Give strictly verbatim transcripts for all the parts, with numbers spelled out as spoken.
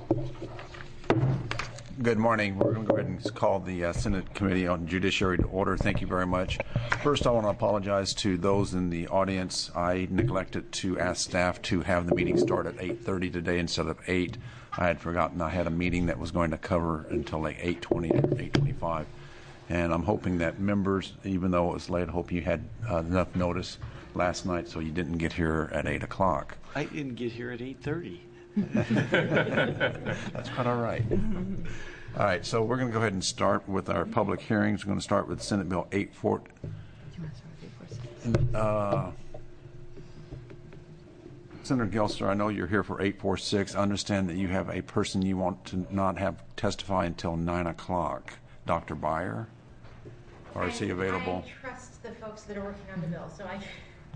Good morning. We're going to go ahead and call the uh, Senate Committee on Judiciary to order. Thank you very much. First, I want to apologize to those in the audience. I neglected to ask staff to have the meeting start at eight thirty today instead of eight. I had forgotten I had a meeting that was going to cover until like eight twenty to eight twenty-five. And I'm hoping that members, even though it was late, I hope you had uh, enough notice last night so you didn't get here at eight o'clock. I didn't get here at eight thirty. That's quite all right. All right, so we're going to go ahead and start with our public hearings. We're going to start with Senate Bill eight four. Uh, Senator Gelser, I know you're here for eight forty-six. I understand that you have a person you want to not have testify until nine o'clock. Doctor Beyer? Or is he available? I trust the folks that are working on the bill, so I,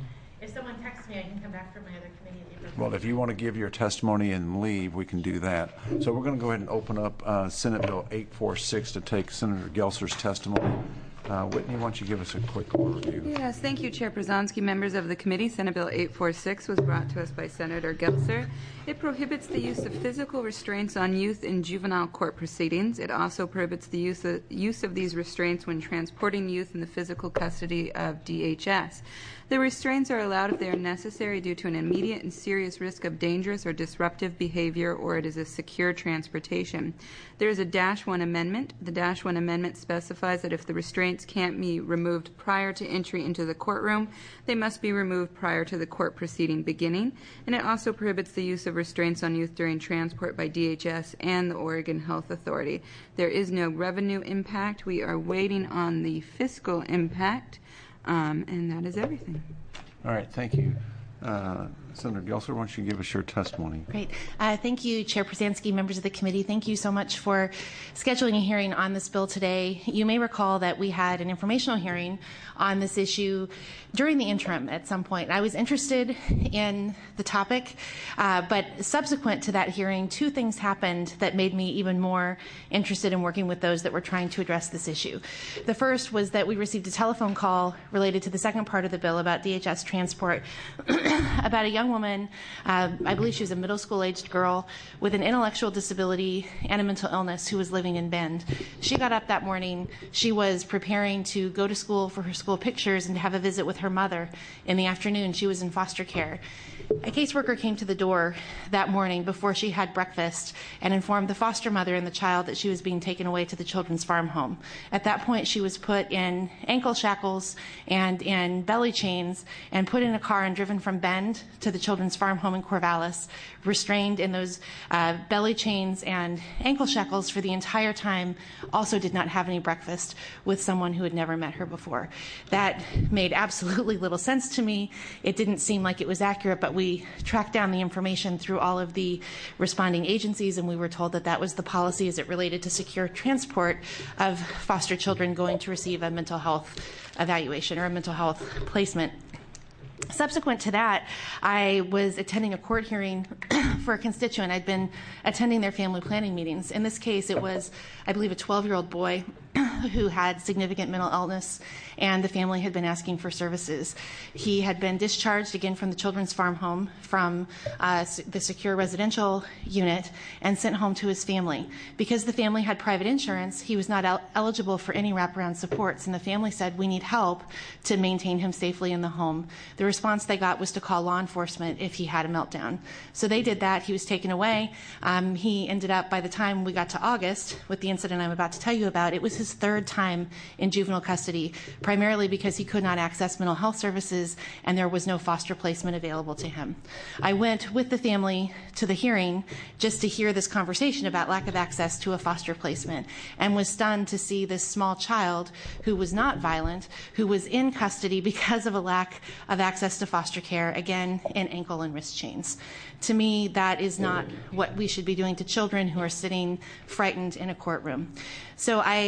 if someone texts me, I can come back from my other committee. Well, if you want to give your testimony and leave, we can do that. So we're going to go ahead and open up uh, Senate Bill eight forty-six to take Senator Gelser's testimony. Uh, Whitney, why don't you give us a quick overview? Yes, thank you, Chair Przanski, members of the committee. Senate Bill eight forty-six was brought to us by Senator Gelser. It prohibits the use of physical restraints on youth in juvenile court proceedings. It also prohibits the use of, use of these restraints when transporting youth in the physical custody of D H S. The restraints are allowed if they are necessary due to an immediate and serious risk of dangerous or disruptive behavior, or it is a secure transportation. There is a Dash one amendment. The Dash one amendment specifies that if the restraints can't be removed prior to entry into the courtroom, they must be removed prior to the court proceeding beginning. And it also prohibits the use of restraints on youth during transport by D H S and the Oregon Health Authority. There is no revenue impact. We are waiting on the fiscal impact. Um, and that is everything. All right, thank you. Uh, Senator Gelser, why don't you give us your testimony? Great. Uh, thank you, Chair Przanski, members of the committee. Thank you so much for scheduling a hearing on this bill today. You may recall that we had an informational hearing on this issue during the interim at some point. I was interested in the topic, uh, but subsequent to that hearing, two things happened that made me even more interested in working with those that were trying to address this issue. The first was that we received a telephone call related to the second part of the bill about D H S transport about a young woman, uh, I believe she was a middle school aged girl with an intellectual disability and a mental illness who was living in Bend. She got up that morning. She was preparing to go to school for her school pictures and to have a visit with her mother in the afternoon. She was in foster care. A caseworker came to the door that morning before she had breakfast and informed the foster mother and the child that she was being taken away to the children's farm home. At that point, she was put in ankle shackles and in belly chains and put in a car and driven from Bend to the children's farm home in Corvallis, restrained in those uh, belly chains and ankle shackles for the entire time, also did not have any breakfast with someone who had never met her before. That made absolutely little sense to me. It didn't seem like it was accurate, but we tracked down the information through all of the responding agencies, and we were told that that was the policy as it related to secure transport of foster children going to receive a mental health evaluation or a mental health placement. Subsequent to that, I was attending a court hearing for a constituent. I'd been attending their family planning meetings. In this case, it was, I believe, a twelve-year-old boy who had significant mental illness, and the family had been asking for services. He had been discharged again from the children's farm home from uh, the secure residential unit and sent home to his family. Because the family had private insurance, he was not el- eligible for any wraparound supports, and the family said, we need help to maintain him safely in the home. The response they got was to call law enforcement if he had a meltdown. So they did that. He was taken away. Um, he ended up, by the time we got to August, with the incident I'm about to tell you about, it was his third time in juvenile custody, primarily because he could not access mental health services and there was no foster placement available to him. I went with the family to the hearing just to hear this conversation about lack of access to a foster placement, and was stunned to see this small child who was not violent, who was in custody because of a lack of access to foster care, again, in ankle and wrist chains. To me, that is not what we should be doing to children who are sitting frightened in a courtroom. So I um,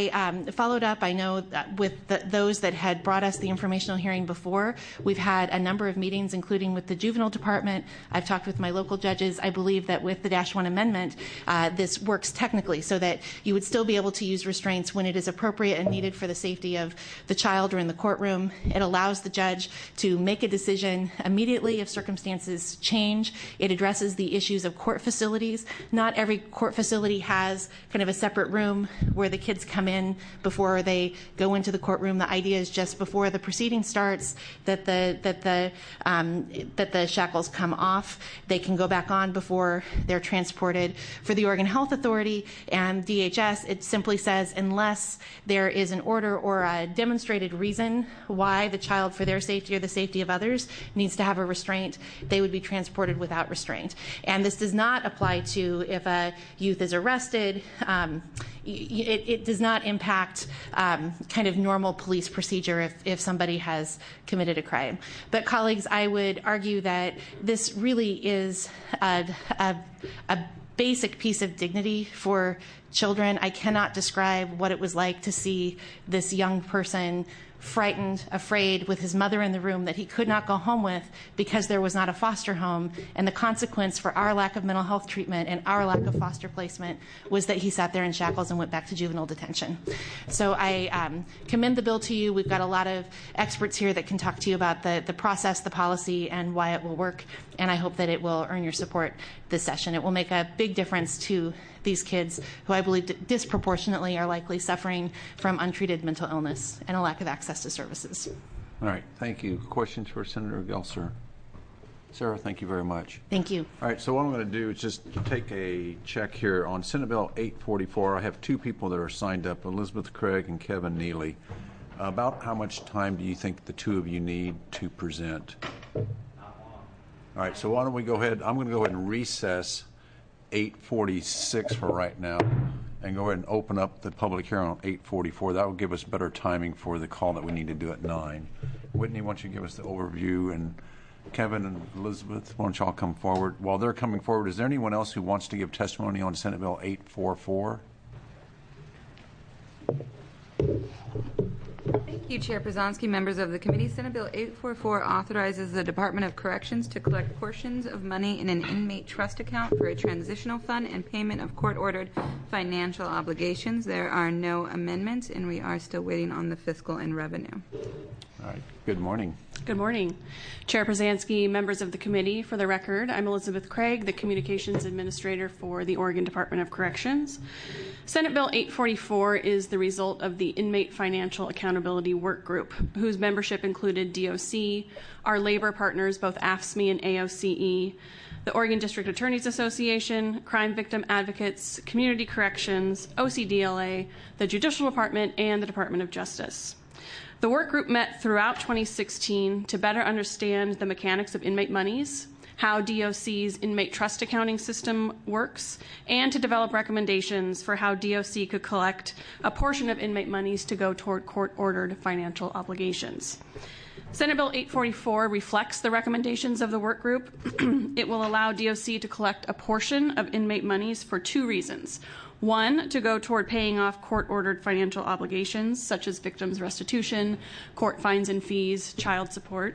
followed up. I know that with the, those that had brought us the informational hearing before, we've had a number of meetings, including with the juvenile department. I've talked with my local judges. I believe that with the Dash one amendment, uh, this works technically so that you would still be able to use restraints when it is appropriate and needed for the safety of the child or in the courtroom. It allows the judge to make a decision immediately if circumstances change. It addresses the issues of court facilities. Not every court facility has kind of a separate room where the kids come in before they go into the courtroom. The idea is just before the proceeding starts that the that the um, that the shackles come off. They can go back on before they're transported. For the Oregon Health Authority and D H S, it simply says unless there is an order or a demonstrated reason why the child, for their safety or the safety of others, needs to have a restraint, they would be transported without restraint. And this does not apply to if a youth is arrested. Um, It, it does not impact um, kind of normal police procedure if, if somebody has committed a crime. But colleagues, I would argue that this really is a, a, a basic piece of dignity for children. I cannot describe what it was like to see this young person frightened, afraid, with his mother in the room that he could not go home with because there was not a foster home. And the consequence for our lack of mental health treatment and our lack of foster placement was that he sat there in shackles and went back to juvenile detention. So I um, commend the bill to you. We've got a lot of experts here that can talk to you about the, the process, the policy, and why it will work. And I hope that it will earn your support this session. It will make a big difference to these kids who I believe disproportionately are likely suffering from untreated mental illness and a lack of access to services. All right. Thank you. Questions for Senator Gelser? Sarah, thank you very much. Thank you. All right. So what I'm going to do is just take a check here on Senate Bill eight forty-four. I have two people that are signed up, Elizabeth Craig and Kevin Neely. About how much time do you think the two of you need to present? All right. So why don't we go ahead? I'm going to go ahead and recess eight forty-six for right now and go ahead and open up the public hearing on eight forty-four. That will give us better timing for the call that we need to do at nine. Whitney, why don't you give us the overview, and Kevin and Elizabeth, why don't y'all come forward? While they're coming forward, is there anyone else who wants to give testimony on Senate Bill eight forty-four? Thank you, Chair Przanski, members of the committee. Senate Bill eight forty-four authorizes the Department of Corrections to collect portions of money in an inmate trust account for a transitional fund and payment of court-ordered financial obligations. There are no amendments, and we are still waiting on the fiscal and revenue. All right. Good morning. Good morning. Chair Przanski, members of the committee. For the record, I'm Elizabeth Craig, the Communications Administrator for the Oregon Department of Corrections. Senate Bill eight forty-four is the result of the Inmate Financial Accountability Work Group, whose membership included D O C, our labor partners, both A F S C M E and A O C E, the Oregon District Attorneys Association, Crime Victim Advocates, Community Corrections, O C D L A, the Judicial Department, and the Department of Justice. The work group met throughout twenty sixteen to better understand the mechanics of inmate monies, how D O C's inmate trust accounting system works, and to develop recommendations for how D O C could collect a portion of inmate monies to go toward court-ordered financial obligations. Senate Bill eight forty-four reflects the recommendations of the work group. It will allow D O C to collect a portion of inmate monies for two reasons. One, to go toward paying off court-ordered financial obligations, such as victims' restitution, court fines and fees, child support.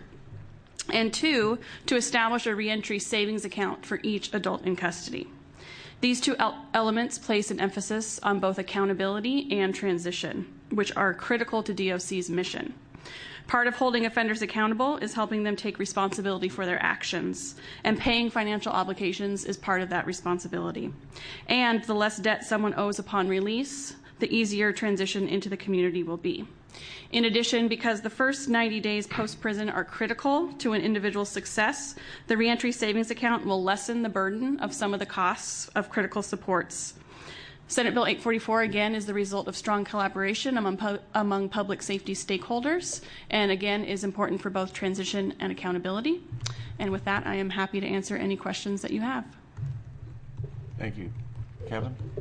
And two, to establish a reentry savings account for each adult in custody. These two el- elements place an emphasis on both accountability and transition, which are critical to D O C's mission. Part of holding offenders accountable is helping them take responsibility for their actions, and paying financial obligations is part of that responsibility. And the less debt someone owes upon release, the easier transition into the community will be. In addition, because the first ninety days post-prison are critical to an individual's success, the reentry savings account will lessen the burden of some of the costs of critical supports. Senate Bill eight forty-four, again, is the result of strong collaboration among, pu- among public safety stakeholders, and again, is important for both transition and accountability. And with that, I am happy to answer any questions that you have. Thank you. Kevin?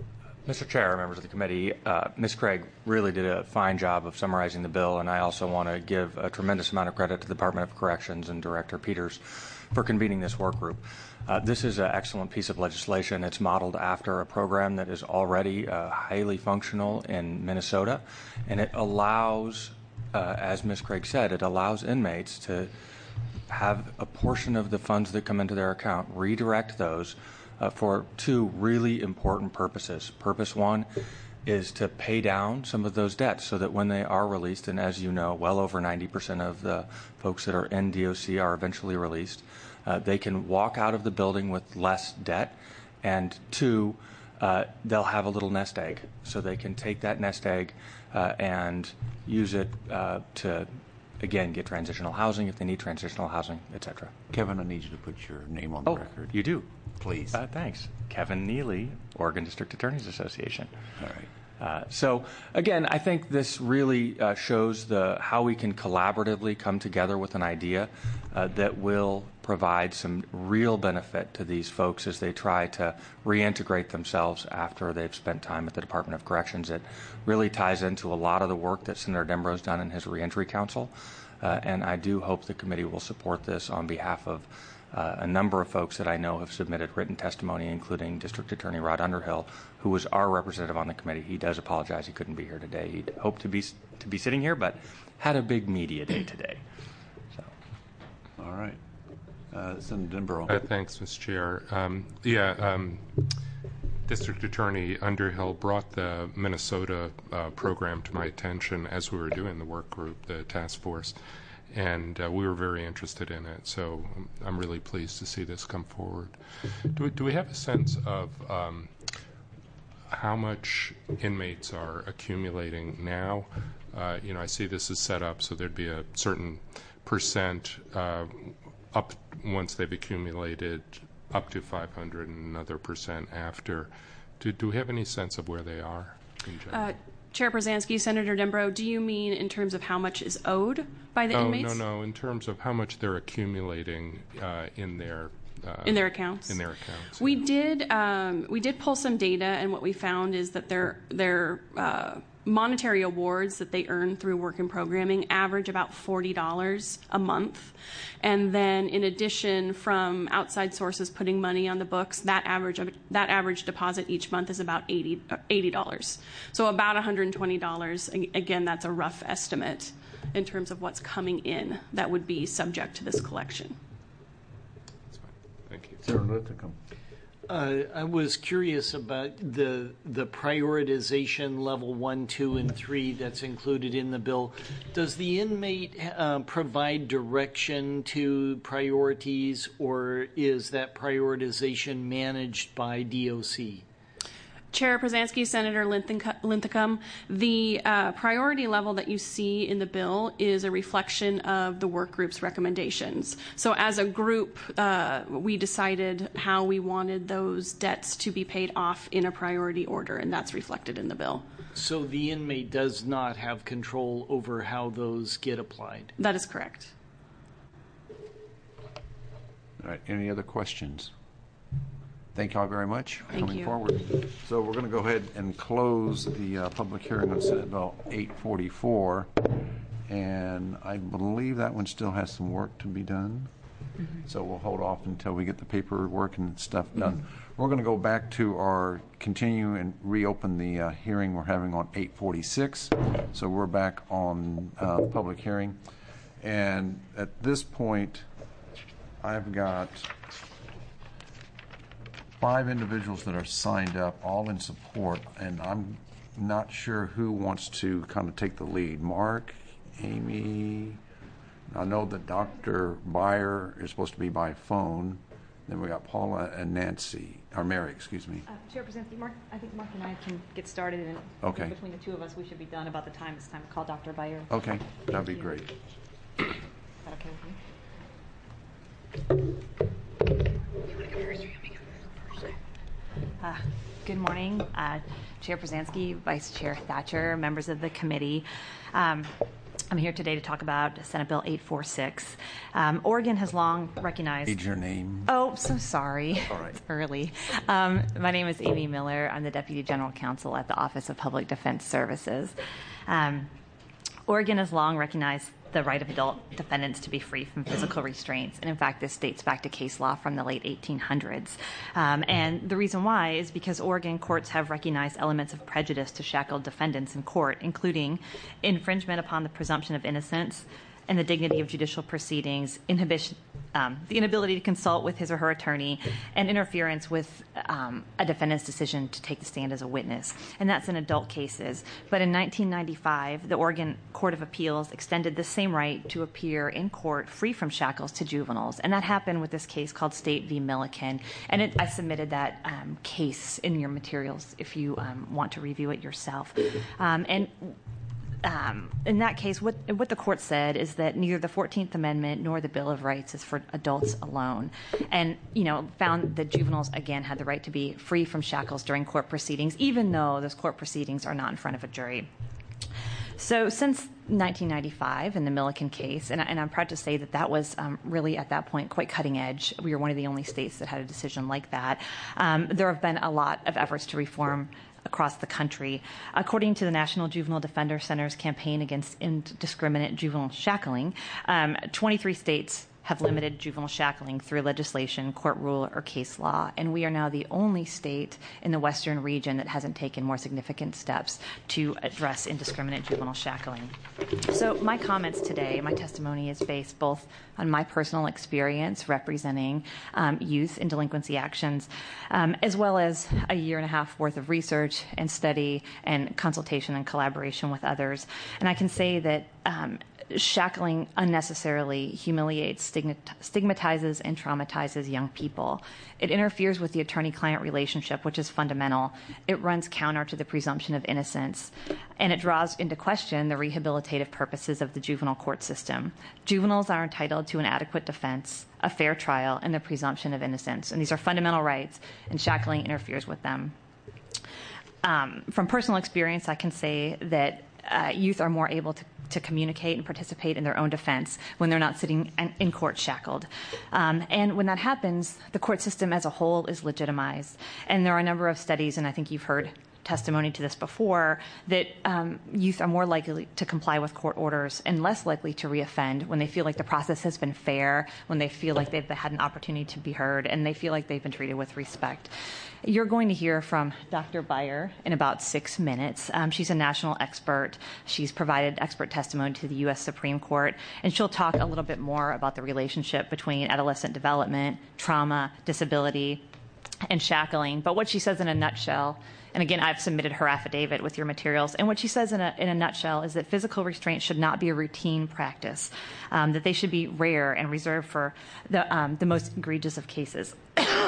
Mister Chair, members of the committee, uh, Miz Craig really did a fine job of summarizing the bill, and I also want to give a tremendous amount of credit to the Department of Corrections and Director Peters for convening this work group. Uh, this is an excellent piece of legislation. It's modeled after a program that is already uh, highly functional in Minnesota, and it allows, uh, as Miz Craig said, it allows inmates to have a portion of the funds that come into their account, redirect those uh, for two really important purposes. Purpose one is to pay down some of those debts so that when they are released, and as you know, well over ninety percent of the folks that are in D O C are eventually released, uh, they can walk out of the building with less debt. And two, uh, they'll have a little nest egg, so they can take that nest egg uh, and use it uh, to, again, get transitional housing if they need transitional housing, et cetera. Kevin, I need you to put your name on the Oh, record. you do? Please. Uh, thanks. Kevin Neely, Oregon District Attorneys Association. All right. Uh, so again, I think this really uh, shows the how we can collaboratively come together with an idea uh, that will provide some real benefit to these folks as they try to reintegrate themselves after they've spent time at the Department of Corrections. It really ties into a lot of the work that Senator Dembro's done in his Reentry Council, uh, and I do hope the committee will support this on behalf of Uh, a number of folks that I know have submitted written testimony, including District Attorney Rod Underhill, who was our representative on the committee. He does apologize he couldn't be here today. He'd hoped to be to be sitting here, but had a big media day today. So, all right. Uh, Senator Dembro. Uh, thanks, Mister Chair. Um, yeah, um, District Attorney Underhill brought the Minnesota uh, program to my attention as we were doing the work group, the task force. And uh, we were very interested in it, so I'm really pleased to see this come forward. Do we, do we have a sense of um, how much inmates are accumulating now? Uh, you know, I see this is set up so there'd be a certain percent uh, up once they've accumulated up to five hundred and another percent after. Do, do we have any sense of where they are in general? Uh, Chair Brzezinski, Senator Dembro, do you mean in terms of how much is owed by the oh, inmates? No, no, in terms of how much they're accumulating uh, in their uh, in their accounts. In their accounts. We yeah. did um, we did pull some data, and what we found is that their their uh, monetary awards that they earn through work and programming average about forty dollars a month, and then in addition, from outside sources putting money on the books, that average that average deposit each month is about eighty dollars. So about one hundred twenty dollars. Again, that's a rough estimate in terms of what's coming in that would be subject to this collection. That's fine. Thank you. Senator Linthicum. Uh, I was curious about the the prioritization level one, two, and three that's included in the bill. Does the inmate uh, provide direction to priorities, or is that prioritization managed by D O C? Chair Brzezinski, Senator Linthicum, the uh, priority level that you see in the bill is a reflection of the work group's recommendations. So as a group, uh, we decided how we wanted those debts to be paid off in a priority order, and that's reflected in the bill. So the inmate does not have control over how those get applied? That is correct. All right. Any other questions? Thank you all very much for Thank coming you. forward. So we're going to go ahead and close the uh, public hearing on Senate Bill eight forty-four. And I believe that one still has some work to be done. Mm-hmm. So we'll hold off until we get the paperwork and stuff done. Mm-hmm. We're going to go back to our continue and reopen the uh, hearing we're having on eight forty-six. So we're back on uh, public hearing. And at this point, I've got five individuals that are signed up, all in support, and I'm not sure who wants to kind of take the lead. Mark, Amy, I know that Doctor Byer is supposed to be by phone. Then we got Paula and Nancy, or Mary, excuse me. Uh, Chair Brzezinski, Mark, I think Mark and I can get started, and I Okay. think between the two of us, we should be done about the time it's time to call Doctor Byer. Okay, that'd be you. great. Is that okay with you? Uh, good morning, uh, Chair Brzezinski, Vice Chair Thatcher, members of the committee. Um, I'm here today to talk about Senate Bill eight forty-six. Um, Oregon has long recognized... Need your name. Oh, so sorry. All right. It's early. Um, my name is Amy Miller. I'm the Deputy General Counsel at the Office of Public Defense Services. Um, Oregon has long recognized the right of adult defendants to be free from physical restraints. And in fact, this dates back to case law from the late eighteen hundreds. Um, and the reason why is because Oregon courts have recognized elements of prejudice to shackled defendants in court, including infringement upon the presumption of innocence and the dignity of judicial proceedings, inhibition, um, the inability to consult with his or her attorney, and interference with um, a defendant's decision to take the stand as a witness. And that's in adult cases. But in nineteen ninety-five, the Oregon Court of Appeals extended the same right to appear in court free from shackles to juveniles. And that happened with this case called State v. Milliken. And it, I submitted that um, case in your materials if you um, want to review it yourself. Um, and Um, in that case, what, what the court said is that neither the fourteenth Amendment nor the Bill of Rights is for adults alone, and you know found that juveniles again had the right to be free from shackles during court proceedings, even though those court proceedings are not in front of a jury. So since nineteen ninety-five in the Milliken case, and, and I'm proud to say that that was um, really at that point quite cutting edge. We were one of the only states that had a decision like that. Um, there have been a lot of efforts to reform across the country. According to the National Juvenile Defender Center's campaign against indiscriminate juvenile shackling, um, twenty-three states have limited juvenile shackling through legislation, court rule, or case law, and we are now the only state in the western region that hasn't taken more significant steps to address indiscriminate juvenile shackling. So my comments today, my testimony is based both on my personal experience representing um, youth in delinquency actions, um, as well as a year and a half worth of research and study and consultation and collaboration with others. And I can say that um, shackling unnecessarily humiliates, stigmatizes, and traumatizes young people. It interferes with the attorney-client relationship, which is fundamental. It runs counter to the presumption of innocence, and it draws into question the rehabilitative purposes of the juvenile court system. Juveniles are entitled to an adequate defense, a fair trial, and the presumption of innocence, and these are fundamental rights, and shackling interferes with them. Um, from personal experience, I can say that uh, youth are more able to to communicate and participate in their own defense when they're not sitting in court shackled. Um, and when that happens, the court system as a whole is legitimized. And there are a number of studies, and I think you've heard testimony to this before, that um, youth are more likely to comply with court orders and less likely to reoffend when they feel like the process has been fair, when they feel like they've had an opportunity to be heard, and they feel like they've been treated with respect. You're going to hear from Doctor Beyer in about six minutes. Um, she's a national expert. She's provided expert testimony to the U S Supreme Court, and she'll talk a little bit more about the relationship between adolescent development, trauma, disability, and shackling. But what she says in a nutshell, and again, I've submitted her affidavit with your materials, and what she says in a, in a nutshell is that physical restraint should not be a routine practice, um, that they should be rare and reserved for the, um, the most egregious of cases.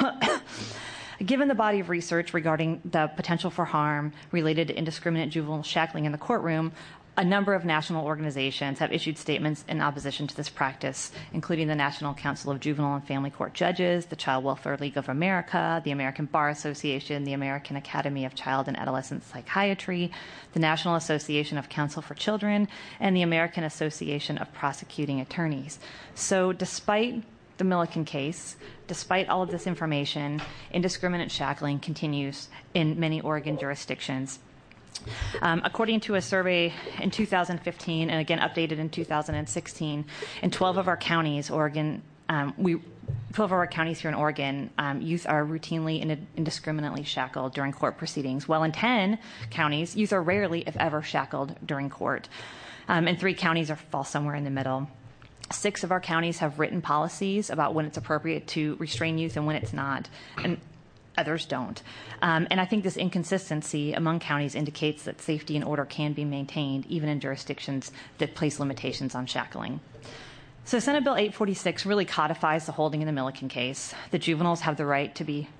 Given the body of research regarding the potential for harm related to indiscriminate juvenile shackling in the courtroom, a number of national organizations have issued statements in opposition to this practice, including the National Council of Juvenile and Family Court Judges, the Child Welfare League of America, the American Bar Association, the American Academy of Child and Adolescent Psychiatry, the National Association of Counsel for Children, and the American Association of Prosecuting Attorneys. So despite the Milliken case, despite all of this information, indiscriminate shackling continues in many Oregon jurisdictions. Um, according to a survey in two thousand fifteen, and again updated in two thousand sixteen, in twelve of our counties, Oregon, um, we, twelve of our counties here in Oregon, um, youth are routinely and indiscriminately shackled during court proceedings. While in ten counties, youth are rarely, if ever, shackled during court. Um, and three counties are, fall somewhere in the middle. Six of our counties have written policies about when it's appropriate to restrain youth and when it's not, and others don't. Um, and I think this inconsistency among counties indicates that safety and order can be maintained even in jurisdictions that place limitations on shackling. So Senate Bill eight forty-six really codifies the holding in the Milliken case. The juveniles have the right to be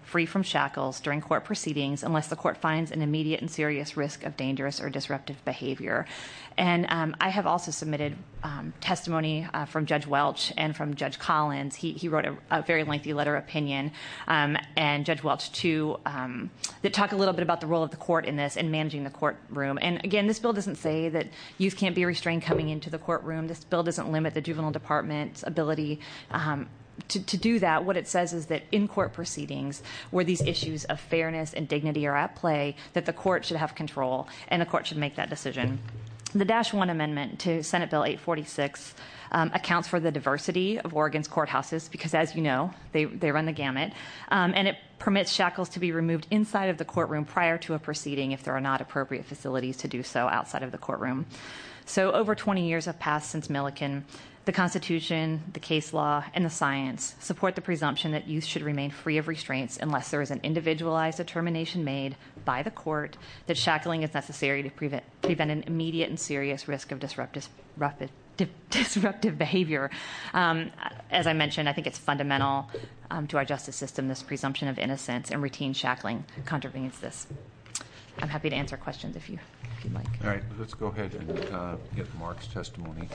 free from shackles during court proceedings unless the court finds an immediate and serious risk of dangerous or disruptive behavior. And um, I have also submitted um, testimony uh, from Judge Welch and from Judge Collins. He, he wrote a, a very lengthy letter of opinion, um, and Judge Welch, too, um, that talk a little bit about the role of the court in this and managing the courtroom. And again, this bill doesn't say that youth can't be restrained coming into the courtroom. This bill doesn't limit the juvenile department's ability um, To, to do that. What it says is that in court proceedings where these issues of fairness and dignity are at play, that the court should have control and the court should make that decision. The Dash one amendment to Senate Bill eight forty-six um, accounts for the diversity of Oregon's courthouses because, as you know, they, they run the gamut, um, and it permits shackles to be removed inside of the courtroom prior to a proceeding if there are not appropriate facilities to do so outside of the courtroom. So over twenty years have passed since Milliken. The Constitution, the case law, and the science support the presumption that youth should remain free of restraints unless there is an individualized determination made by the court that shackling is necessary to prevent, prevent an immediate and serious risk of disruptive, disruptive behavior. Um, as I mentioned, I think it's fundamental um, to our justice system, this presumption of innocence, and routine shackling contravenes this. I'm happy to answer questions if you if you'd like. All right, let's go ahead and uh, get Mark's testimony.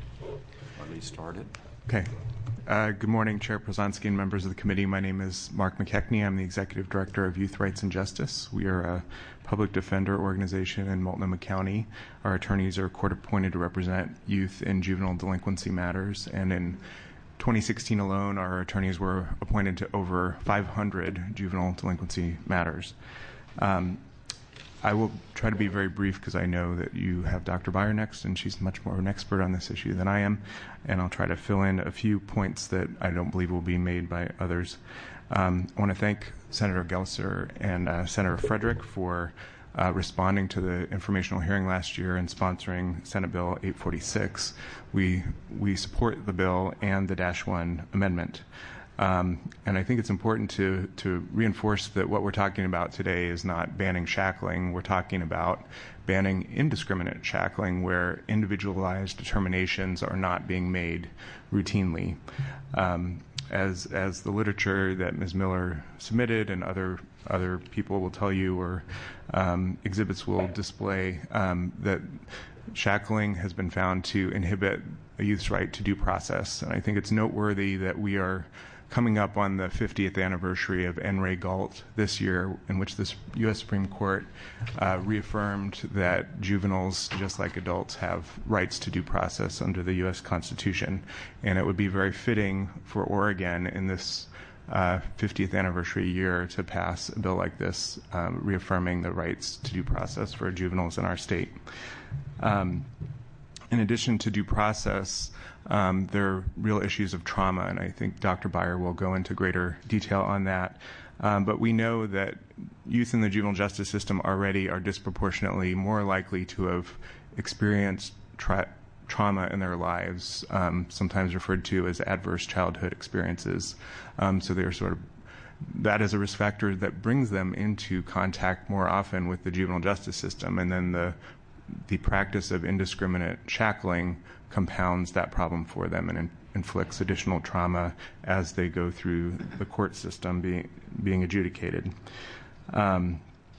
At least started. Okay. Uh, good morning, Chair Przonski and members of the committee. My name is Mark McKechnie. I'm the Executive Director of Youth Rights and Justice. We are a public defender organization in Multnomah County. Our attorneys are court appointed to represent youth in juvenile delinquency matters. And in twenty sixteen alone, our attorneys were appointed to over five hundred juvenile delinquency matters. Um, I will try to be very brief because I know that you have Doctor Beyer next, and she's much more of an expert on this issue than I am, and I'll try to fill in a few points that I don't believe will be made by others. Um, I want to thank Senator Gelser and uh, Senator Frederick for uh, responding to the informational hearing last year and sponsoring Senate Bill eight forty-six. We, we support the bill and the Dash one amendment. Um, and I think it's important to, to reinforce that what we're talking about today is not banning shackling. We're talking about banning indiscriminate shackling where individualized determinations are not being made routinely. Um, as, as the literature that Miz Miller submitted and other, other people will tell you, or um, exhibits will display, um, that shackling has been found to inhibit a youth's right to due process. And I think it's noteworthy that we are coming up on the fiftieth anniversary of N. Ray Galt this year, in which the U S Supreme Court uh, reaffirmed that juveniles, just like adults, have rights to due process under the U S Constitution. And it would be very fitting for Oregon in this uh, fiftieth anniversary year to pass a bill like this, um, reaffirming the rights to due process for juveniles in our state. Um, in addition to due process, Um, there are real issues of trauma, and I think Doctor Beyer will go into greater detail on that. Um, but we know that youth in the juvenile justice system already are disproportionately more likely to have experienced tra- trauma in their lives, um, sometimes referred to as adverse childhood experiences. Um, so they're sort of that is a risk factor that brings them into contact more often with the juvenile justice system, and then the the practice of indiscriminate shackling compounds that problem for them and in, inflicts additional trauma as they go through the court system being, being adjudicated. Um,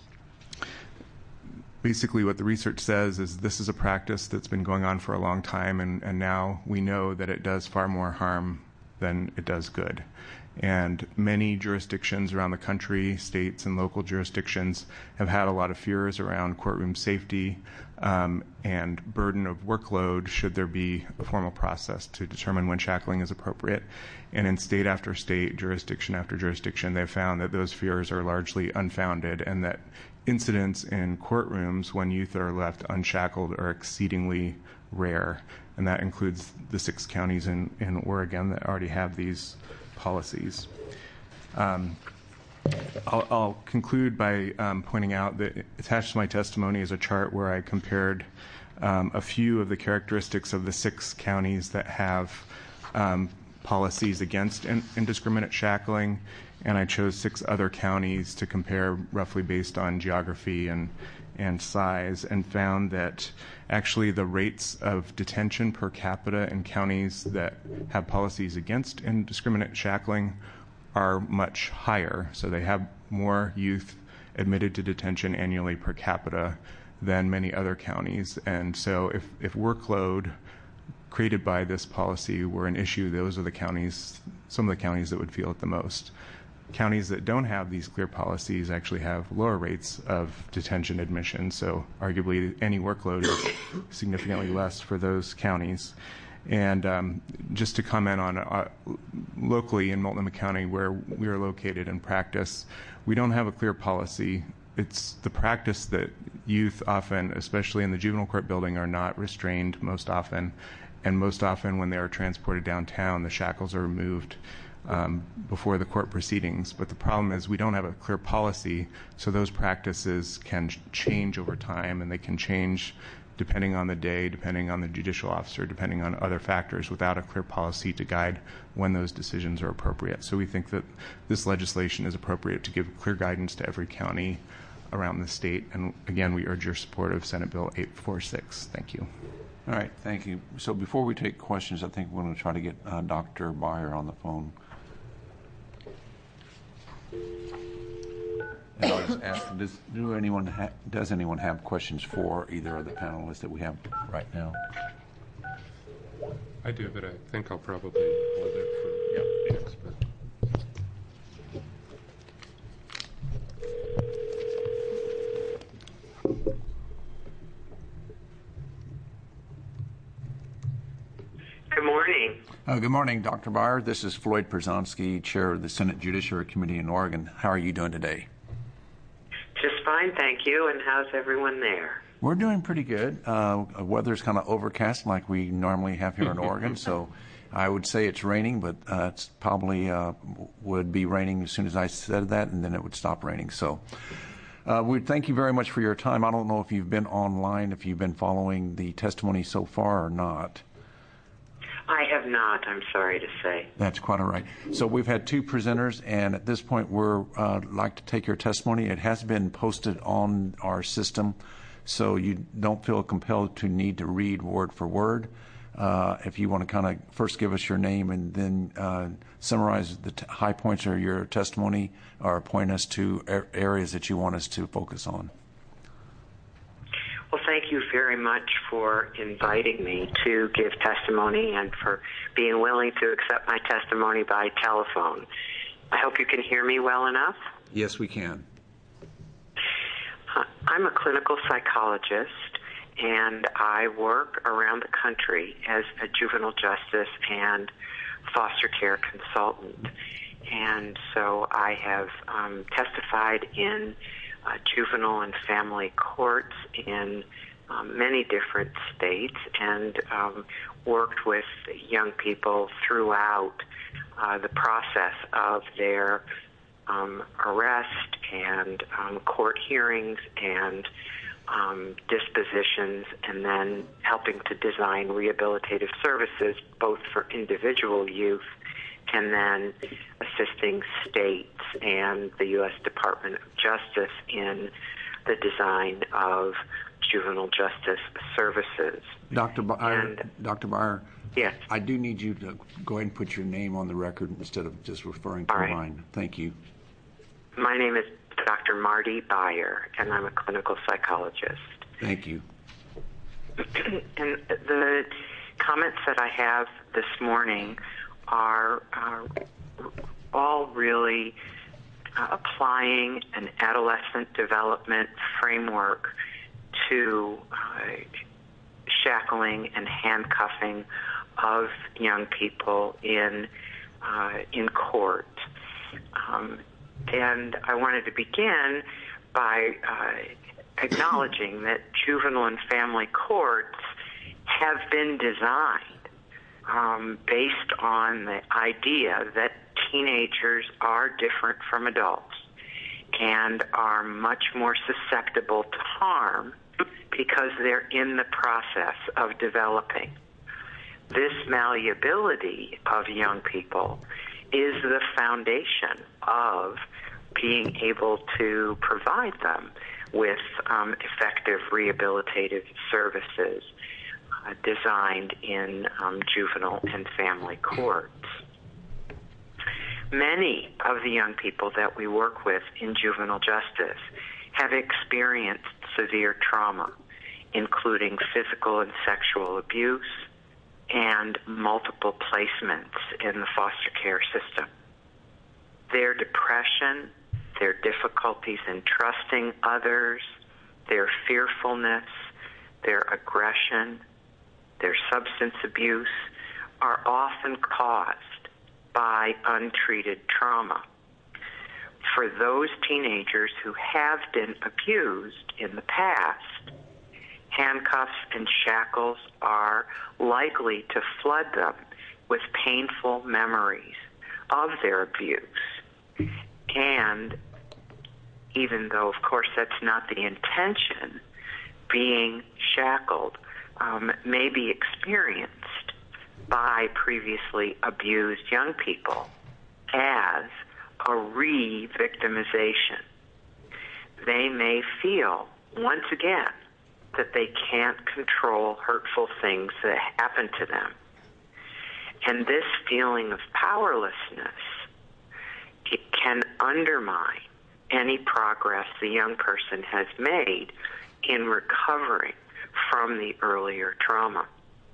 basically what the research says is this is a practice that's been going on for a long time, and, and now we know that it does far more harm than it does good. And many jurisdictions around the country, states and local jurisdictions, have had a lot of fears around courtroom safety um, and burden of workload should there be a formal process to determine when shackling is appropriate. And in state after state, jurisdiction after jurisdiction, they've found that those fears are largely unfounded and that incidents in courtrooms when youth are left unshackled are exceedingly rare. And that includes the six counties in, in Oregon that already have these policies. Um, I'll, I'll conclude by um, pointing out that attached to my testimony is a chart where I compared um, a few of the characteristics of the six counties that have um, policies against in, indiscriminate shackling, and I chose six other counties to compare roughly based on geography and and size, and found that actually the rates of detention per capita in counties that have policies against indiscriminate shackling are much higher. So they have more youth admitted to detention annually per capita than many other counties. And so if, if workload created by this policy were an issue, those are the counties, some of the counties that would feel it the most. Counties that don't have these clear policies actually have lower rates of detention admission, so arguably any workload is significantly less for those counties. And um, just to comment on uh, locally in Multnomah County, where we are located in practice, we don't have a clear policy. It's the practice that youth often, especially in the juvenile court building, are not restrained most often. And most often when they are transported downtown, the shackles are removed um, before the court proceedings. But the problem is we don't have a clear policy, so those practices can change over time, and they can change depending on the day, depending on the judicial officer, depending on other factors, without a clear policy to guide when those decisions are appropriate. So we think that this legislation is appropriate to give clear guidance to every county around the state. And again, we urge your support of Senate Bill eight forty-six. Thank you. All right, thank you. So before we take questions, I think we're going to try to get uh, Doctor Beyer on the phone. And I'll just ask, does, do anyone ha- does anyone have questions for either of the panelists that we have right now? I do, but I think I'll probably hold it for yep. next. But. Good morning. Uh, good morning, Doctor Beyer. This is Floyd Przonski, Chair of the Senate Judiciary Committee in Oregon. How are you doing today? Just fine, thank you. And how's everyone there? We're doing pretty good. Uh, weather's kind of overcast like we normally have here in Oregon, so I would say it's raining, but uh, it's probably uh, would be raining as soon as I said that, and then it would stop raining. So uh, we thank you very much for your time. I don't know if you've been online, if you've been following the testimony so far or not. I have not, I'm sorry to say. That's quite all right. So we've had two presenters, and at this point we're uh, like to take your testimony. It has been posted on our system, so you don't feel compelled to need to read word for word. Uh, if you want to kind of first give us your name and then uh, summarize the t- high points of your testimony, or point us to er- areas that you want us to focus on. Well, thank you very much for inviting me to give testimony and for being willing to accept my testimony by telephone. I hope you can hear me well enough. Yes, we can. Uh, I'm a clinical psychologist, and I work around the country as a juvenile justice and foster care consultant. And so I have um, testified in Uh, juvenile and family courts in um, many different states, and um, worked with young people throughout uh, the process of their um, arrest and um, court hearings and um, dispositions, and then helping to design rehabilitative services both for individual youth and then assisting states and the U S Department of Justice in the design of juvenile justice services. Doctor Beyer, Doctor Beyer, yes. I do need you to go ahead and put your name on the record instead of just referring to All right. mine. Thank you. My name is Doctor Marty Beyer, and I'm a clinical psychologist. Thank you. And the comments that I have this morning are uh, all really uh, applying an adolescent development framework to uh, shackling and handcuffing of young people in uh, in court. Um, and I wanted to begin by uh, acknowledging that juvenile and family courts have been designed Um, based on the idea that teenagers are different from adults and are much more susceptible to harm because they're in the process of developing. This malleability of young people is the foundation of being able to provide them with um, effective rehabilitative services Uh, designed in um, juvenile and family courts. Many of the young people that we work with in juvenile justice have experienced severe trauma, including physical and sexual abuse and multiple placements in the foster care system. Their depression, their difficulties in trusting others, their fearfulness, their aggression, their substance abuse are often caused by untreated trauma. For those teenagers who have been abused in the past, handcuffs and shackles are likely to flood them with painful memories of their abuse. And even though, of course, that's not the intention, being shackled um, may be experienced by previously abused young people as a re-victimization. They may feel, once again, that they can't control hurtful things that happen to them. And this feeling of powerlessness, it can undermine any progress the young person has made in recovering from the earlier trauma.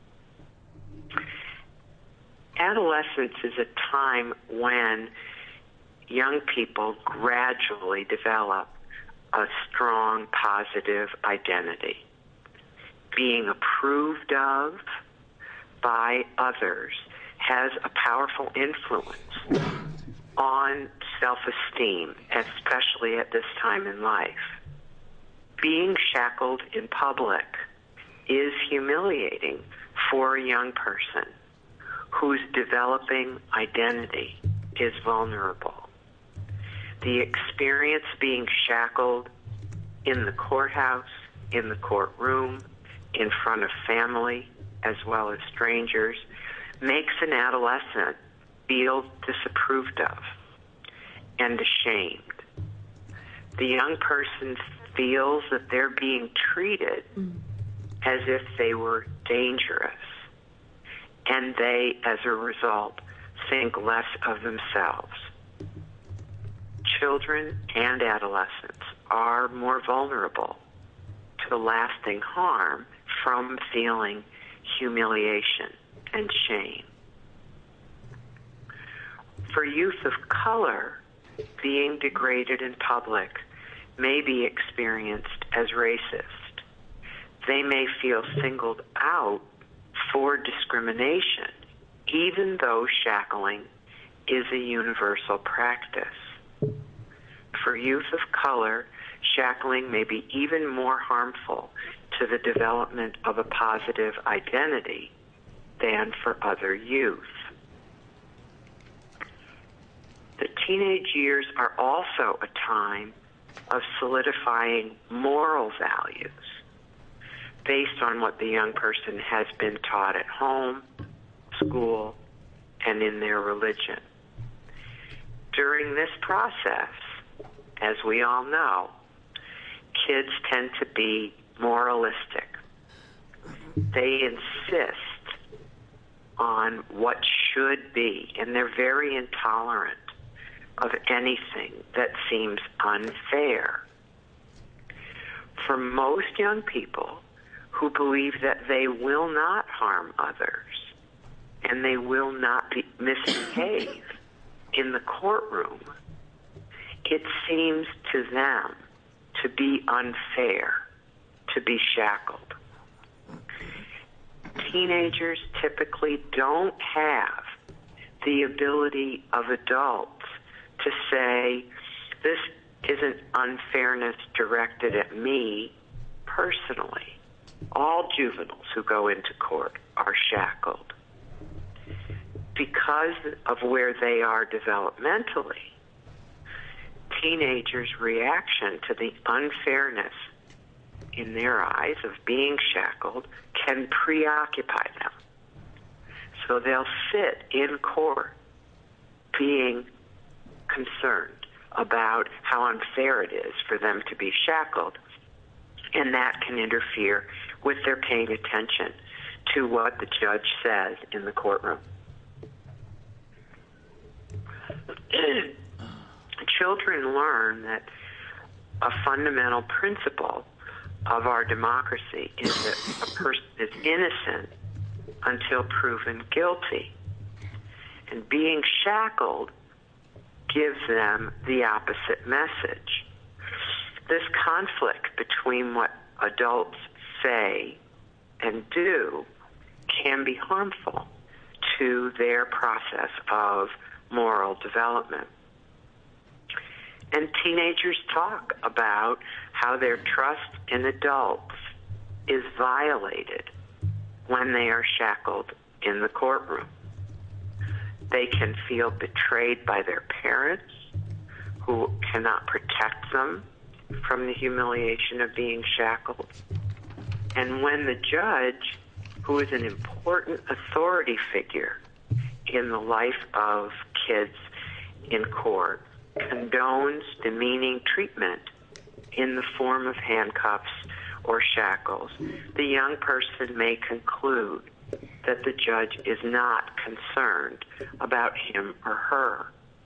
Adolescence is a time when young people gradually develop a strong positive identity. Being approved of by others has a powerful influence on self-esteem, especially at this time in life. Being shackled in public is humiliating for a young person whose developing identity is vulnerable. The experience being shackled in the courthouse, in the courtroom, in front of family, as well as strangers, makes an adolescent feel disapproved of and ashamed. The young person feels that they're being treated mm. as if they were dangerous, and they, as a result, think less of themselves. Children and adolescents are more vulnerable to lasting harm from feeling humiliation and shame. For youth of color, being degraded in public may be experienced as racist. They may feel singled out for discrimination, even though shackling is a universal practice. For youth of color, shackling may be even more harmful to the development of a positive identity than for other youth. The teenage years are also a time of solidifying moral values based on what the young person has been taught at home, school, and in their religion. During this process, as we all know, kids tend to be moralistic. They insist on what should be, and they're very intolerant of anything that seems unfair. For most young people who believe that they will not harm others and they will not be misbehave in the courtroom, it seems to them to be unfair to be shackled. Teenagers typically don't have the ability of adults to say, this isn't unfairness directed at me personally. All juveniles who go into court are shackled. Because of where they are developmentally, teenagers' reaction to the unfairness in their eyes of being shackled can preoccupy them. So they'll sit in court being concerned about how unfair it is for them to be shackled, and that can interfere with their paying attention to what the judge says in the courtroom. children learn that a fundamental principle of our democracy is that a person is innocent until proven guilty. And being shackled gives them the opposite message. This conflict between what adults say and do can be harmful to their process of moral development. And teenagers talk about how their trust in adults is violated when they are shackled in the courtroom. They can feel betrayed by their parents, who cannot protect them from the humiliation of being shackled. And when the judge, who is an important authority figure in the life of kids in court, condones demeaning treatment in the form of handcuffs or shackles, the young person may conclude that the judge is not concerned about him or her.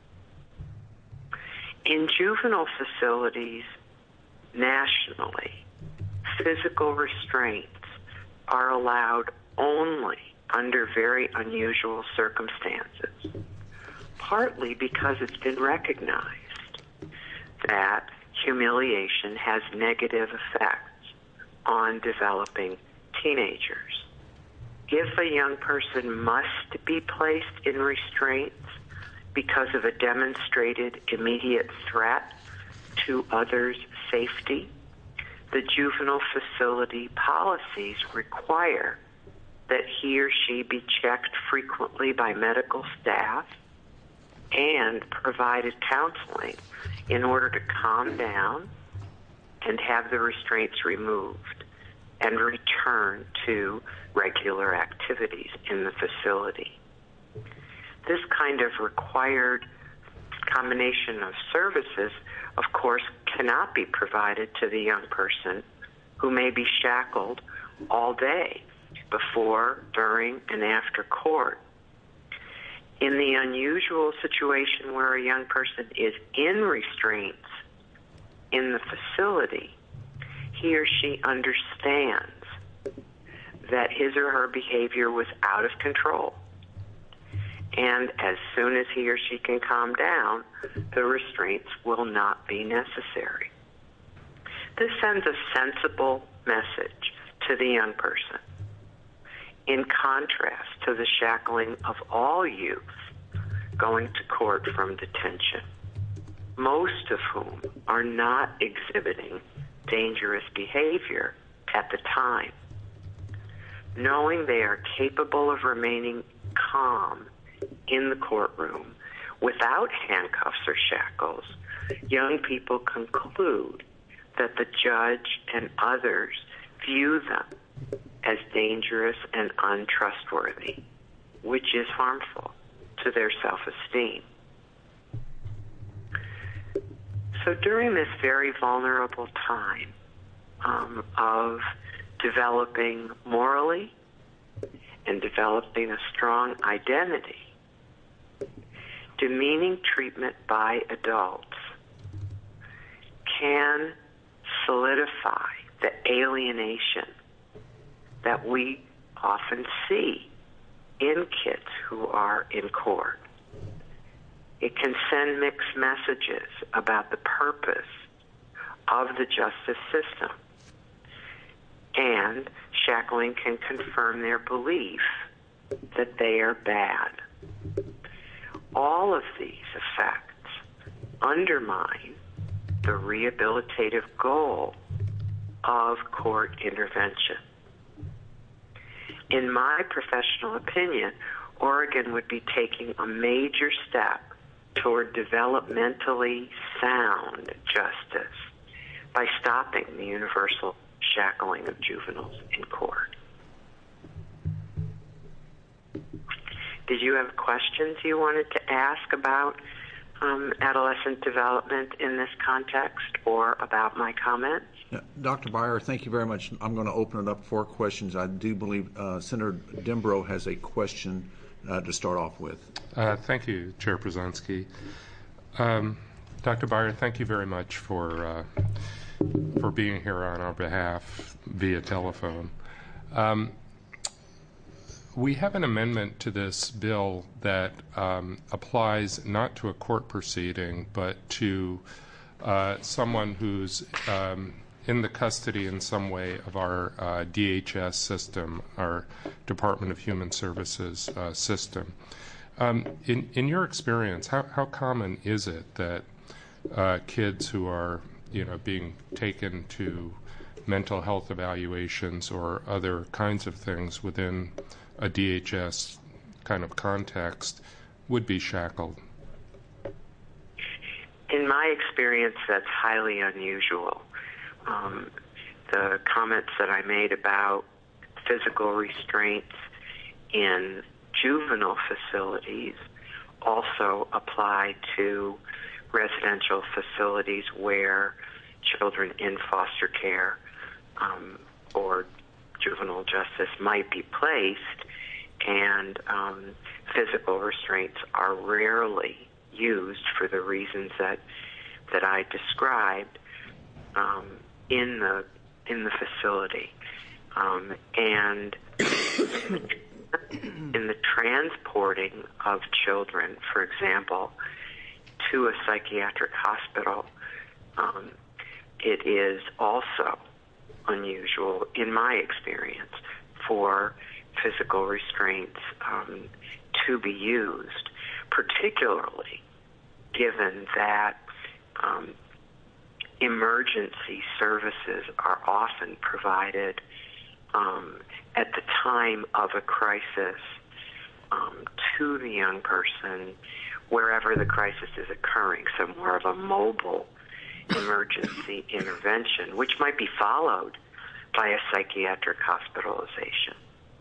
In juvenile facilities nationally, physical restraints are allowed only under very unusual circumstances, partly because it's been recognized that humiliation has negative effects on developing teenagers. If a young person must be placed in restraints because of a demonstrated immediate threat to others' safety, the juvenile facility policies require that he or she be checked frequently by medical staff and provided counseling in order to calm down and have the restraints removed and return to regular activities in the facility. This kind of required combination of services, of course, cannot be provided to the young person who may be shackled all day before, during, and after court. In the unusual situation where a young person is in restraints in the facility, he or she understands that his or her behavior was out of control. And as soon as he or she can calm down, the restraints will not be necessary. This sends a sensible message to the young person, in contrast to the shackling of all youth going to court from detention, most of whom are not exhibiting dangerous behavior at the time. Knowing they are capable of remaining calm in the courtroom without handcuffs or shackles, young people conclude that the judge and others view them as dangerous and untrustworthy, which is harmful to their self-esteem. So during this very vulnerable time um, of developing morally and developing a strong identity, demeaning treatment by adults can solidify the alienation that we often see in kids who are in court. It can send mixed messages about the purpose of the justice system, and shackling can confirm their belief that they are bad. All of these effects undermine the rehabilitative goal of court intervention. In my professional opinion, Oregon would be taking a major step toward developmentally sound justice by stopping the universal shackling of juveniles in court. Did you have questions you wanted to ask about um, adolescent development in this context or about my comments? Yeah, Doctor Beyer, thank you very much. I'm going to open it up for questions. I do believe uh, Senator Dembrow has a question uh, to start off with. Uh, thank you, Chair Przanski. Um, Doctor Byer, thank you very much for uh, for being here on our behalf via telephone. Um, we have an amendment to this bill that um, applies not to a court proceeding, but to uh, someone who's um, in the custody in some way of our uh, D H S system, our Department of Human Services uh, system. Um, in, in your experience, how, how common is it that uh, kids who are, you know, being taken to mental health evaluations or other kinds of things within a D H S kind of context would be shackled? In my experience, that's highly unusual. Um, the comments that I made about physical restraints in juvenile facilities also apply to residential facilities where children in foster care um, or juvenile justice might be placed, and um, physical restraints are rarely used for the reasons that that I described um, in the in the facility, um, and in the transporting of children, for example, to a psychiatric hospital, um, it is also unusual, in my experience, for physical restraints um, to be used, particularly given that um, emergency services are often provided um, at the time of a crisis um, to the young person wherever the crisis is occurring, so more of a mobile emergency intervention, which might be followed by a psychiatric hospitalization.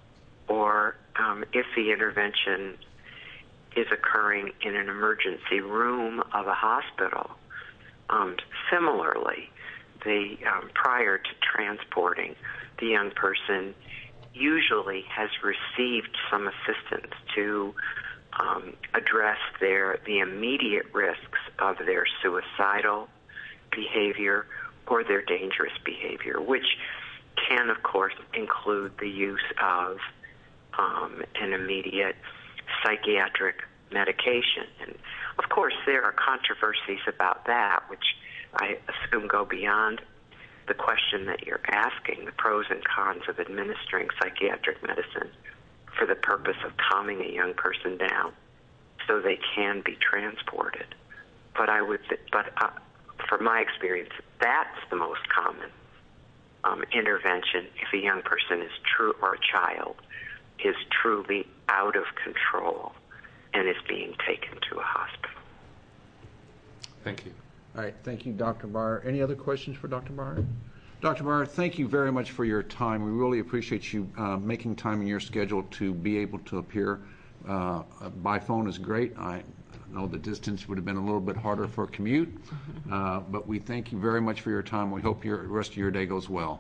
Or um, if the intervention is occurring in an emergency room of a hospital, um, similarly, the um, prior to transporting, the young person usually has received some assistance to um, address their the immediate risks of their suicidal behavior or their dangerous behavior, which can, of course, include the use of um, an immediate psychiatric medication. And, of course, there are controversies about that, which I assume go beyond the question that you're asking, the pros and cons of administering psychiatric medicine for the purpose of calming a young person down so they can be transported. But I would, but uh, from my experience, that's the most common um, intervention if a young person is true, or a child is truly out of control and is being taken to a hospital. Thank you. All right, thank you, Doctor Byer. Any other questions for Doctor Byer? Doctor Byer, thank you very much for your time. We really appreciate you uh, making time in your schedule to be able to appear. Uh, by phone is great. I know the distance would have been a little bit harder for a commute, uh, but we thank you very much for your time. We hope your the rest of your day goes well.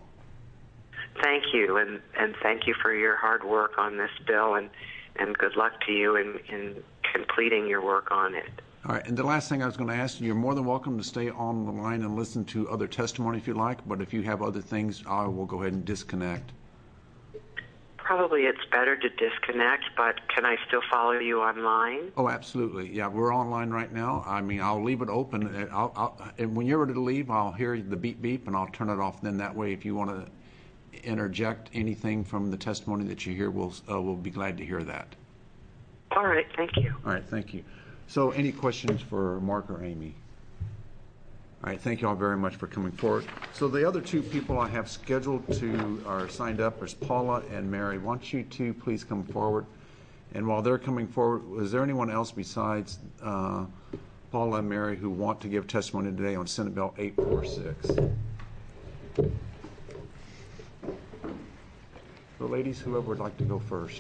Thank you, and, and thank you for your hard work on this bill, and, and good luck to you in, in completing your work on it. All right, and the last thing I was going to ask you, you're more than welcome to stay on the line and listen to other testimony if you like, but if you have other things, I will go ahead and disconnect. Probably it's better to disconnect, but can I still follow you online? Oh, absolutely. Yeah, we're online right now. I mean, I'll leave it open. And, I'll, I'll, and when you're ready to leave, I'll hear the beep beep, and I'll turn it off. Then that way, if you want to interject anything from the testimony that you hear, we'll, uh, we'll be glad to hear that. All right, thank you. All right, thank you. So any questions for Mark or Amy? All right, thank you all very much for coming forward. So the other two people I have scheduled to are signed up is Paula and Mary. Why don't you two please come forward? And while they're coming forward, is there anyone else besides uh, Paula and Mary who want to give testimony today on Senate Bill eight forty-six? So ladies, whoever would like to go first.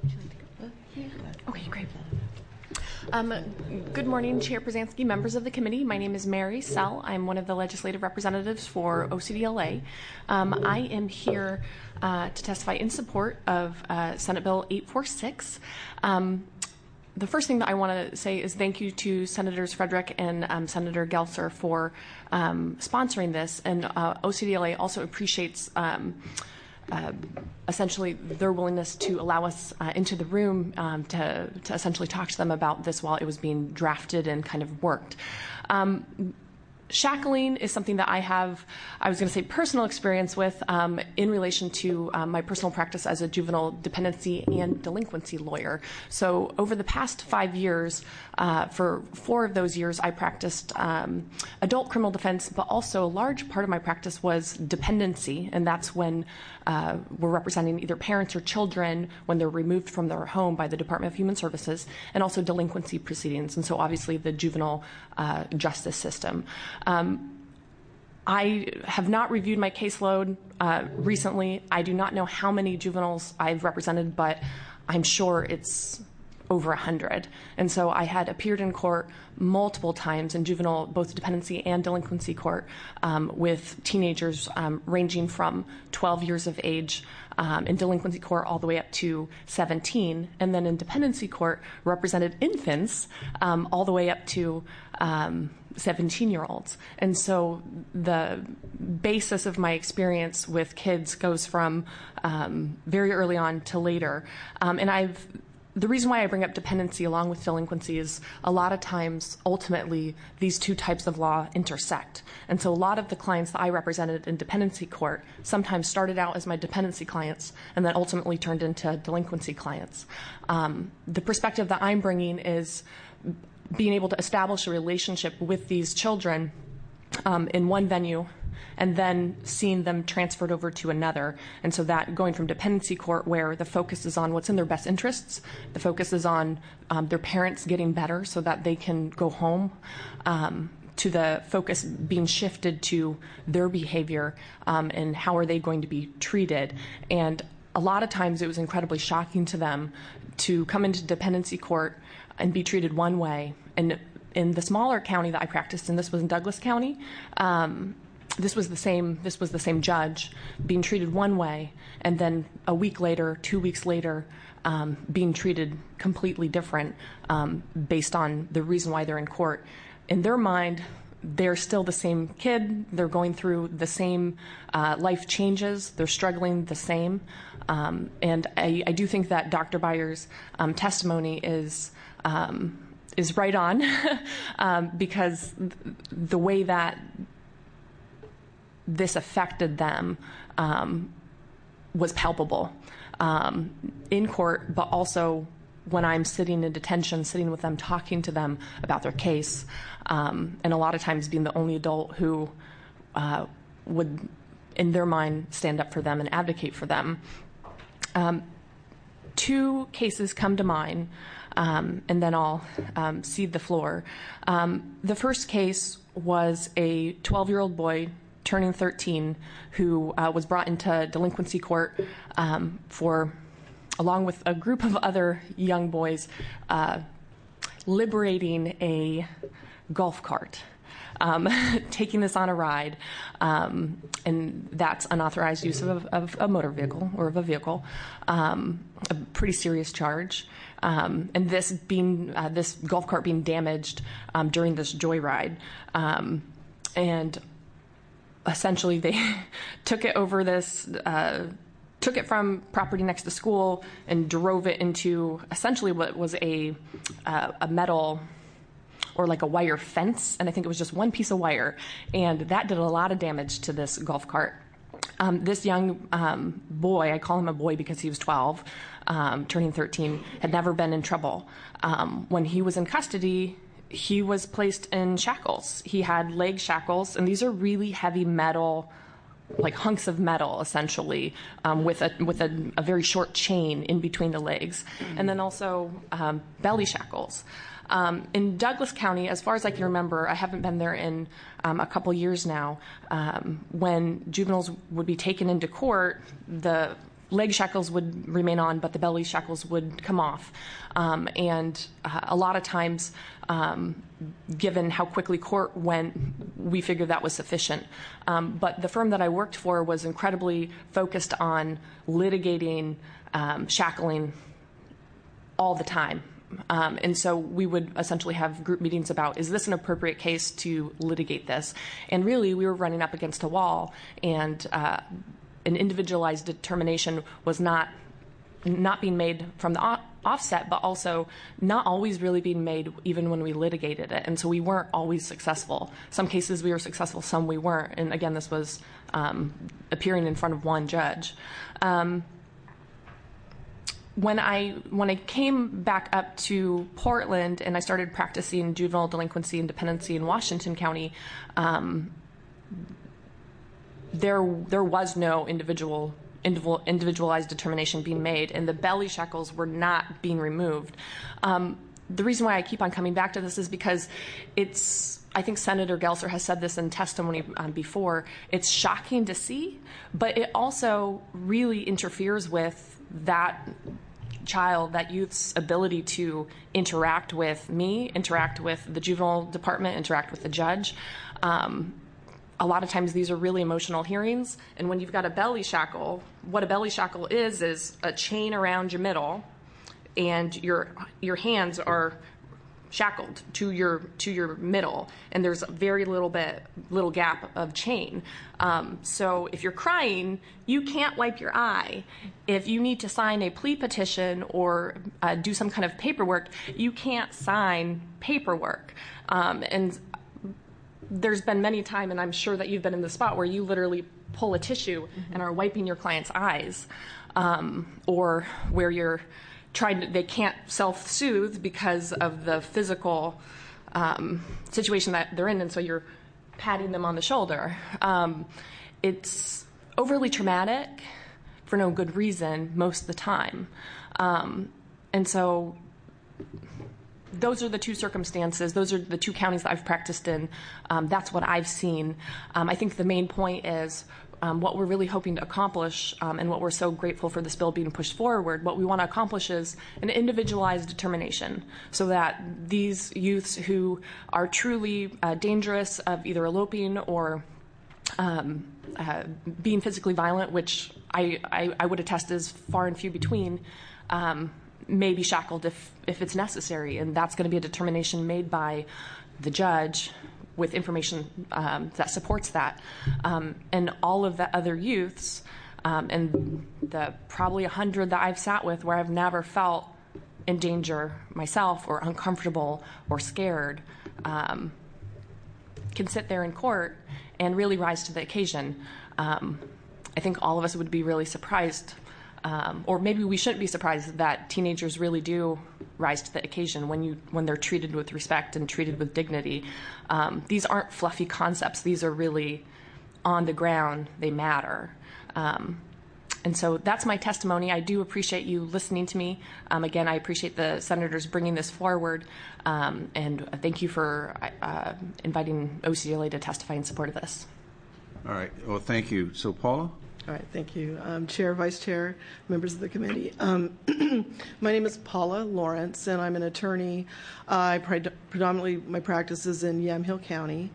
Okay, great. Um, good morning, Chair Brzezinski, members of the committee. My name is Mary Sell. I'm one of the legislative representatives for O C D L A. Um, I am here uh, to testify in support of uh, Senate Bill eight forty-six. Um, the first thing that I want to say is thank you to Senators Frederick and um, Senator Gelser for um, sponsoring this, and uh, O C D L A also appreciates um, uh, essentially their willingness to allow us uh, into the room um, to, to essentially talk to them about this while it was being drafted and kind of worked. Um, Shackling is something that I have, I was going to say, personal experience with um, in relation to um, my personal practice as a juvenile dependency and delinquency lawyer. So over the past five years, uh, for four of those years, I practiced um, adult criminal defense, but also a large part of my practice was dependency, and that's when uh, we're representing either parents or children when they're removed from their home by the Department of Human Services, and also delinquency proceedings, and so obviously the juvenile uh, justice system. Um, I have not reviewed my caseload uh, recently. I do not know how many juveniles I've represented, but I'm sure it's over one hundred. And so I had appeared in court multiple times in juvenile, both dependency and delinquency court, um, with teenagers um, ranging from twelve years of age um, in delinquency court all the way up to seventeen. And then in dependency court, represented infants um, all the way up to um, seventeen-year-olds. And so the basis of my experience with kids goes from um, very early on to later. Um, and I've The reason why I bring up dependency along with delinquency is a lot of times, ultimately, these two types of law intersect. And so a lot of the clients that I represented in dependency court sometimes started out as my dependency clients and then ultimately turned into delinquency clients. Um, the perspective that I'm bringing is being able to establish a relationship with these children um, in one venue and then seeing them transferred over to another. And so that going from dependency court, where the focus is on what's in their best interests, the focus is on um, their parents getting better so that they can go home, um, to the focus being shifted to their behavior um, and how are they going to be treated. And a lot of times it was incredibly shocking to them to come into dependency court and be treated one way. And in the smaller county that I practiced in, this was in Douglas County, um, This was the same. This was the same judge being treated one way, and then a week later, two weeks later, um, being treated completely different um, based on the reason why they're in court. In their mind, they're still the same kid. They're going through the same uh, life changes. They're struggling the same. Um, and I, I do think that Doctor Byers' um, testimony is um, is right on um, because th- the way that this affected them um, was palpable um, in court, but also when I'm sitting in detention, sitting with them, talking to them about their case, um, and a lot of times being the only adult who uh, would, in their mind, stand up for them and advocate for them. Um, two cases come to mind, um, and then I'll um, cede the floor. Um, the first case was a twelve-year-old boy turning thirteen, who uh, was brought into delinquency court um, for, along with a group of other young boys, uh, liberating a golf cart, um, taking this on a ride, um, and that's unauthorized use of, of a motor vehicle or of a vehicle, um, a pretty serious charge. Um, and this being uh, this golf cart being damaged um, during this joyride, um, and essentially they took it over this, uh, took it from property next to school and drove it into essentially what was a uh, a metal or like a wire fence, and I think it was just one piece of wire, and that did a lot of damage to this golf cart. Um, this young um, boy, I call him a boy because he was twelve, um, turning thirteen, had never been in trouble. Um, when he was in custody, he was placed in shackles. He had leg shackles, and these are really heavy metal, like hunks of metal, essentially, um, with a with a, a very short chain in between the legs, and then also um, belly shackles. Um, in Douglas County, as far as I can remember, I haven't been there in um, a couple years now, um, when juveniles would be taken into court, the leg shackles would remain on, but the belly shackles would come off. Um, and uh, a lot of times, um, given how quickly court went, we figured that was sufficient. Um, but the firm that I worked for was incredibly focused on litigating um, shackling all the time. Um, and so we would essentially have group meetings about, is this an appropriate case to litigate this? And really, we were running up against a wall, and uh, an individualized determination was not not being made from the o- offset, but also not always really being made even when we litigated it. And so we weren't always successful. Some cases we were successful, some we weren't. And again, this was um, appearing in front of one judge. Um, When I when I came back up to Portland and I started practicing juvenile delinquency and dependency in Washington County, um, there there was no individual, individual individualized determination being made, and the belly shackles were not being removed. Um, the reason why I keep on coming back to this is because it's, I think Senator Gelser has said this in testimony um, before, it's shocking to see, but it also really interferes with that child, that youth's ability to interact with me, interact with the juvenile department, interact with the judge. Um, a lot of times these are really emotional hearings, and when you've got a belly shackle, what a belly shackle is is a chain around your middle, and your your hands are shackled to your to your middle, and there's very little bit little gap of chain. Um, so if you're crying, you can't wipe your eye. If you need to sign a plea petition or uh, do some kind of paperwork, you can't sign paperwork. Um, and there's been many times, and I'm sure that you've been in the spot where you literally pull a tissue mm-hmm. and are wiping your client's eyes, um, or where you're trying to, they can't self-soothe because of the physical um, situation that they're in, and so you're patting them on the shoulder. Um, it's overly traumatic for no good reason most of the time. Um, and so those are the two circumstances. Those are the two counties that I've practiced in. Um, that's what I've seen. Um, I think the main point is Um, what we're really hoping to accomplish, um, and what we're so grateful for this bill being pushed forward, what we want to accomplish is an individualized determination so that these youths who are truly uh, dangerous of either eloping or um, uh, being physically violent, which I, I, I would attest is far and few between, um, may be shackled if, if it's necessary. And that's going to be a determination made by the judge with information um, that supports that. Um, and all of the other youths, um, and the probably a hundred that I've sat with where I've never felt in danger myself or uncomfortable or scared, um, can sit there in court and really rise to the occasion. Um, I think all of us would be really surprised, um, or maybe we shouldn't be surprised that teenagers really do rise to the occasion when you when they're treated with respect and treated with dignity. Um, these aren't fluffy concepts. These are really on the ground. They matter. Um, and so that's my testimony. I do appreciate you listening to me. Um, again, I appreciate the senators bringing this forward. Um, and thank you for uh, inviting O C D L A to testify in support of this. All right. Well, thank you. So, Paula? All right, thank you. Um, Chair, Vice Chair, members of the committee. Um, my name is Paula Lawrence, and I'm an attorney. Uh, I pred- predominantly, my practice is in Yamhill County.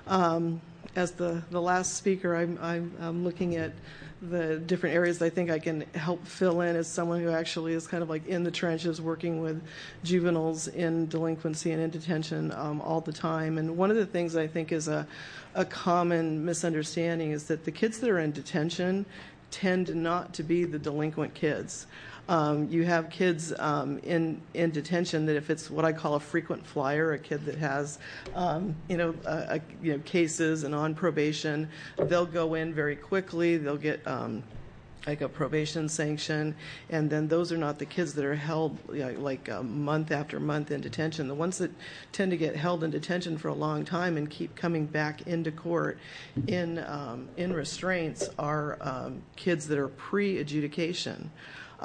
Um, as the, the last speaker, I'm, I'm, I'm looking at the different areas I think I can help fill in as someone who actually is kind of like in the trenches working with juveniles in delinquency and in detention um, all the time. And one of the things I think is a, a common misunderstanding is that the kids that are in detention tend not to be the delinquent kids. Um, you have kids um, in in detention that if it's what I call a frequent flyer, a kid that has um, you know uh, you know cases and on probation, they'll go in very quickly. They'll get um, like a probation sanction, and then those are not the kids that are held you know, like uh, month after month in detention. The ones that tend to get held in detention for a long time and keep coming back into court in um, in restraints are um, kids that are pre-adjudication.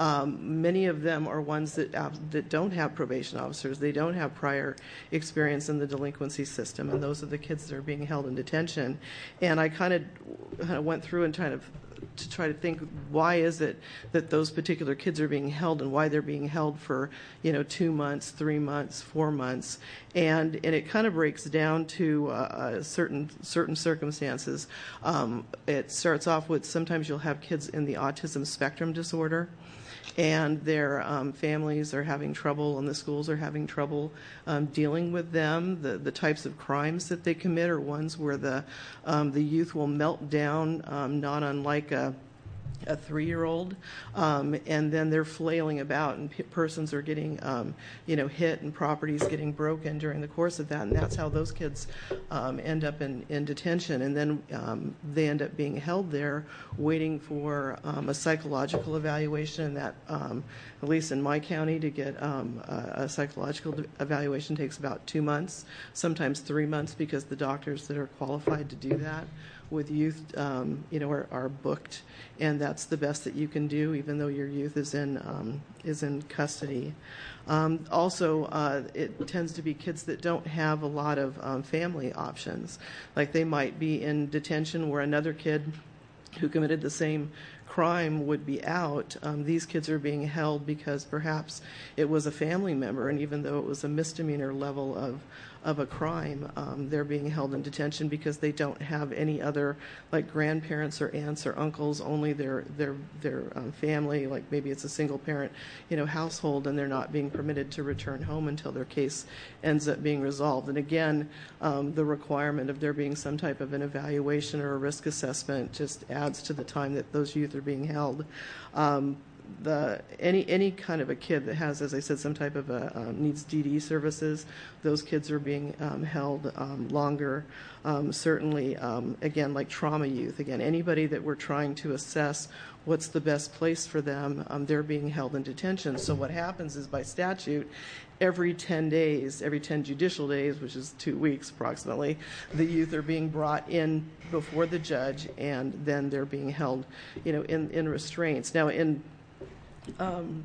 Um, many of them are ones that uh, that don't have probation officers. They don't have prior experience in the delinquency system, and those are the kids that are being held in detention. And I kind of kind of went through and kind of to try to think, why is it that those particular kids are being held, and why they're being held for you know two months, three months, four months, and and it kind of breaks down to uh, uh, certain certain circumstances. Um, it starts off with sometimes you'll have kids in the autism spectrum disorder. and their um, families are having trouble and the schools are having trouble um, dealing with them. The, the types of crimes that they commit are ones where the, um, the youth will melt down, um, not unlike a a three-year-old, um, and then they're flailing about, and p- persons are getting, um, you know, hit, and properties getting broken during the course of that, and that's how those kids um, end up in, in detention, and then um, they end up being held there, waiting for um, a psychological evaluation, and that, um, at least in my county, to get um, a, a psychological evaluation takes about two months, sometimes three months, because the doctors that are qualified to do that with youth, um, you know, are, are booked, and that's the best that you can do, even though your youth is in um, is in custody. Um, also, uh, it tends to be kids that don't have a lot of um, family options. Like they might be in detention where another kid who committed the same crime would be out. Um, these kids are being held because perhaps it was a family member, and even though it was a misdemeanor level of of a crime, um, they're being held in detention because they don't have any other, like grandparents or aunts or uncles, only their their their um, family, like maybe it's a single parent, you know, household, and they're not being permitted to return home until their case ends up being resolved. And again, um, the requirement of there being some type of an evaluation or a risk assessment just adds to the time that those youth are being held. Um, The any any kind of a kid that has, as I said, some type of a um, needs D D services, those kids are being um, held um, longer. Um, certainly, um, again, like trauma youth. Again, anybody that we're trying to assess what's the best place for them, um, they're being held in detention. So what happens is, by statute, every ten days, every ten judicial days, which is two weeks approximately, the youth are being brought in before the judge, and then they're being held, you know, in in restraints. Now, in Um,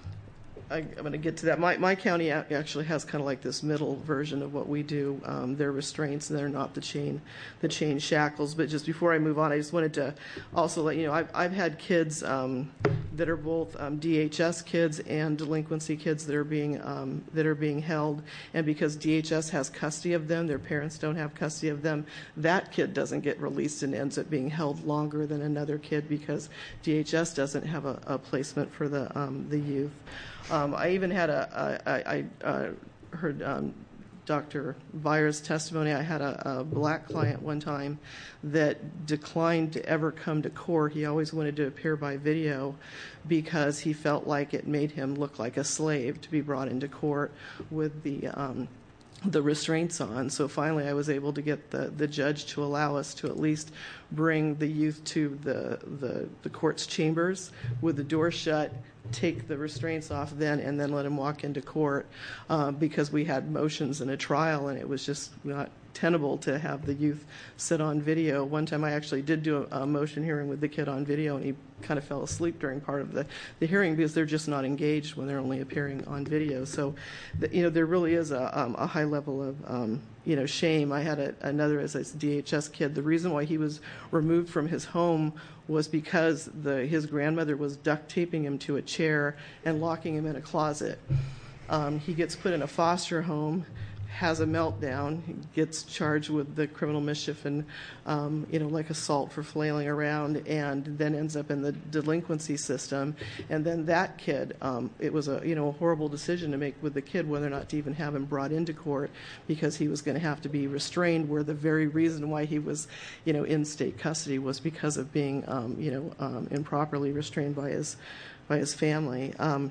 I, I'm going to get to that. My, my county actually has kind of like this middle version of what we do. Um, they're restraints, and they're not the chain, the chain shackles. But just before I move on, I just wanted to also let you know I've, I've had kids um, that are both um, D H S kids and delinquency kids that are being um, that are being held, and because D H S has custody of them, their parents don't have custody of them. That kid doesn't get released and ends up being held longer than another kid because D H S doesn't have a, a placement for the um, the youth. Um, I even had a, a I, I uh, heard um, Doctor Byer's testimony. I had a, a black client one time that declined to ever come to court. He always wanted to appear by video because he felt like it made him look like a slave to be brought into court with the um, the restraints on. So finally I was able to get the, the judge to allow us to at least bring the youth to the, the, the court's chambers with the door shut, take the restraints off then, and then let him walk into court uh, because we had motions in a trial, and it was just not tenable to have the youth sit on video. One time I actually did do a, a motion hearing with the kid on video, and he kind of fell asleep during part of the, the hearing because they're just not engaged when they're only appearing on video. So, the, you know, there really is a, um, a high level of, um, you know, shame. I had a, another, as I said, D H S kid. The reason why he was removed from his home was because the, his grandmother was duct taping him to a chair and locking him in a closet. Um, he gets put in a foster home, has a meltdown, gets charged with the criminal mischief and, um, you know, like assault for flailing around, and then ends up in the delinquency system. And then that kid, um, it was a, you know, a horrible decision to make with the kid whether or not to even have him brought into court because he was going to have to be restrained, where the very reason why he was, you know, in state custody was because of being, um, you know, um, improperly restrained by his, by his family. Um,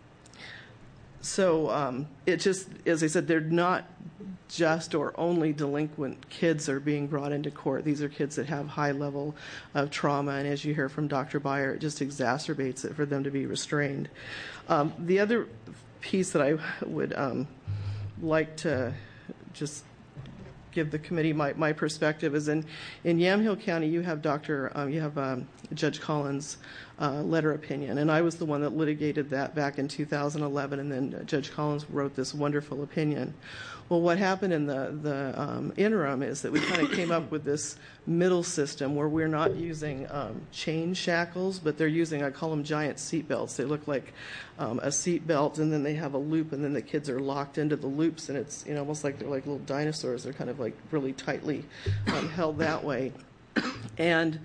So um, it just, as I said, they're not just or only delinquent kids are being brought into court. These are kids that have high level of trauma, and as you hear from Doctor Byer, it just exacerbates it for them to be restrained. Um, the other piece that I would um, like to just give the committee my, my perspective is in, in Yamhill County, you have Doctor Um, you have um, Judge Collins' uh, letter opinion, and I was the one that litigated that back in two thousand eleven, and then Judge Collins wrote this wonderful opinion. Well, what happened in the, the um, interim is that we kind of came up with this middle system where we're not using um, chain shackles, but they're using, I call them giant seat belts. They look like um, a seat belt, and then they have a loop, and then the kids are locked into the loops, and it's, you know, almost like they're like little dinosaurs. They're kind of like really tightly um, held that way. And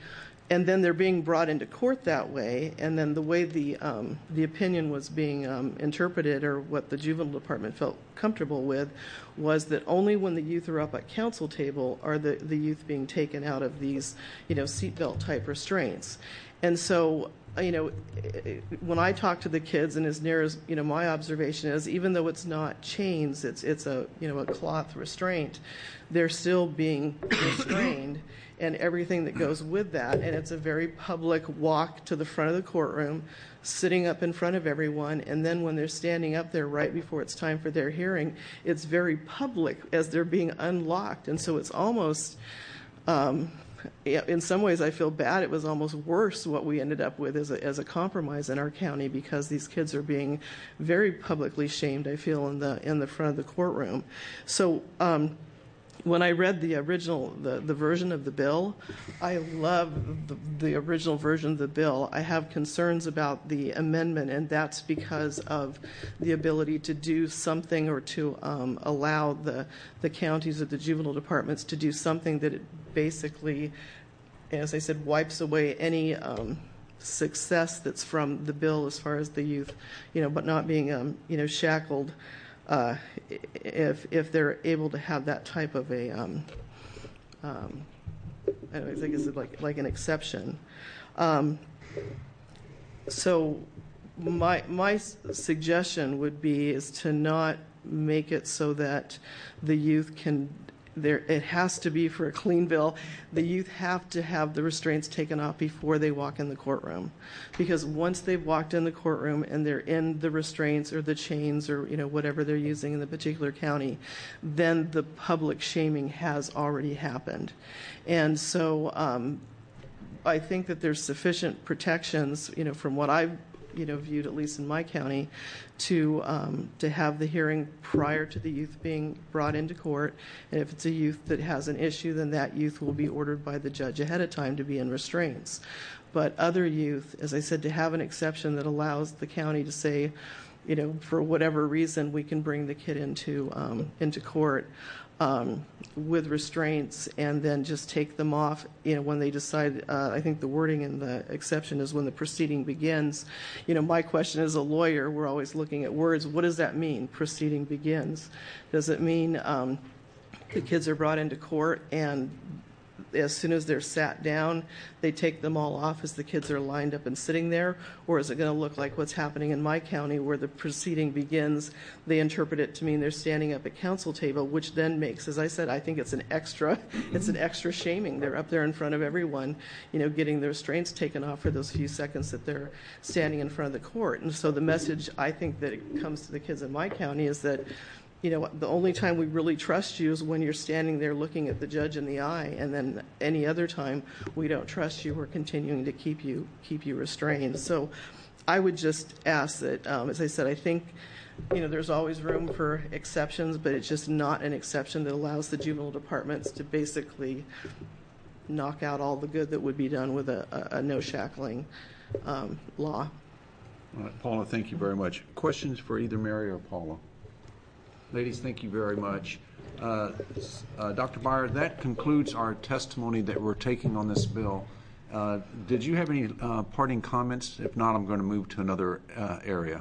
and then they're being brought into court that way, and then the way the um, the opinion was being um, interpreted, or what the juvenile department felt comfortable with, was that only when the youth are up at council table are the, the youth being taken out of these, you know, seatbelt type restraints. And so, you know, when I talk to the kids, and as near as, you know, my observation is, even though it's not chains, it's it's a, you know, a cloth restraint, they're still being restrained, and everything that goes with that. And it's a very public walk to the front of the courtroom, sitting up in front of everyone, and then when they're standing up there right before it's time for their hearing, it's very public as they're being unlocked. And so it's almost, um, in some ways I feel bad, it was almost worse what we ended up with as a, as a compromise in our county, because these kids are being very publicly shamed, I feel, in the in the front of the courtroom. So um, when I read the original, the, the version of the bill, I love the, the original version of the bill. I have concerns about the amendment, and that's because of the ability to do something, or to um, allow the, the counties or the juvenile departments to do something that it basically, as I said, wipes away any um, success that's from the bill as far as the youth, you know, but not being, um, you know, shackled. Uh, if if they're able to have that type of a, um, um, I don't know, I think it's like like an exception. Um, so my my suggestion would be is to not make it so that the youth can. There, it has to be for a clean bill. The youth have to have the restraints taken off before they walk in the courtroom, because once they've walked in the courtroom and they're in the restraints or the chains or, you know, whatever they're using in the particular county, then the public shaming has already happened. And so um, I think that there's sufficient protections, you know, from what I've you know, viewed, at least in my county, to um, to have the hearing prior to the youth being brought into court. And if it's a youth that has an issue, then that youth will be ordered by the judge ahead of time to be in restraints. But other youth, as I said, to have an exception that allows the county to say, you know, for whatever reason, we can bring the kid into um, into court um, with restraints, and then just take them off, you know, when they decide. Uh, I think the wording in the exception is when the proceeding begins. You know, my question as a lawyer, we're always looking at words. What does that mean? Proceeding begins. Does it mean um, the kids are brought into court, and as soon as they're sat down, they take them all off as the kids are lined up and sitting there? Or is it going to look like what's happening in my county, where the proceeding begins, they interpret it to mean they're standing up at council table, which then makes, as I said, I think it's an extra, it's an extra shaming. They're up there in front of everyone, you know, getting their restraints taken off for those few seconds that they're standing in front of the court. And so the message, I think, that it comes to the kids in my county is that, you know, the only time we really trust you is when you're standing there looking at the judge in the eye, and then any other time we don't trust you. We're continuing to keep you keep you restrained. So I would just ask that, um, as I said, I think, you know, there's always room for exceptions, but it's just not an exception that allows the juvenile departments to basically knock out all the good that would be done with a, a, a no shackling um, law. All right, Paula, thank you very much. Questions for either Mary or Paula? Ladies, thank you very much. Uh, uh, Doctor Byer, that concludes our testimony that we're taking on this bill. Uh, did you have any uh, parting comments? If not, I'm going to move to another uh, area.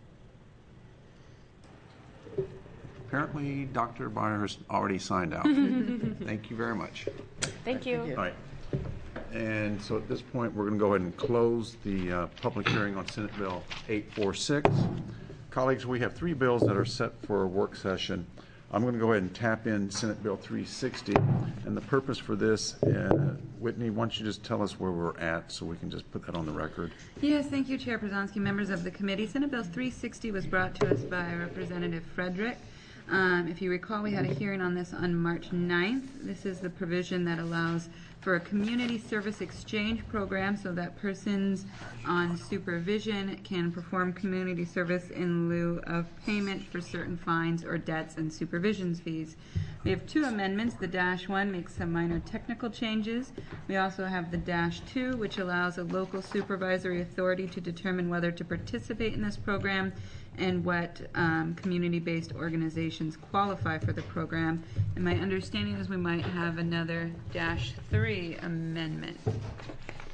Apparently, Doctor Byer has already signed out. Thank you very much. Thank you. All right. And so at this point, we're going to go ahead and close the uh, public hearing on Senate Bill eight forty-six. Colleagues, we have three bills that are set for a work session. I'm going to go ahead and tap in Senate Bill three sixty. And the purpose for this, uh, Whitney, why don't you just tell us where we're at so we can just put that on the record? Yes, thank you, Chair Przanski, members of the committee. Senate Bill three sixty was brought to us by Representative Frederick. Um, if you recall, we had a hearing on this on March ninth. This is the provision that allows for a community service exchange program so that persons on supervision can perform community service in lieu of payment for certain fines or debts and supervision fees. We have two amendments. The dash one makes some minor technical changes. We also have the dash two, which allows a local supervisory authority to determine whether to participate in this program and what um, community-based organizations qualify for the program. And my understanding is we might have another dash three amendment.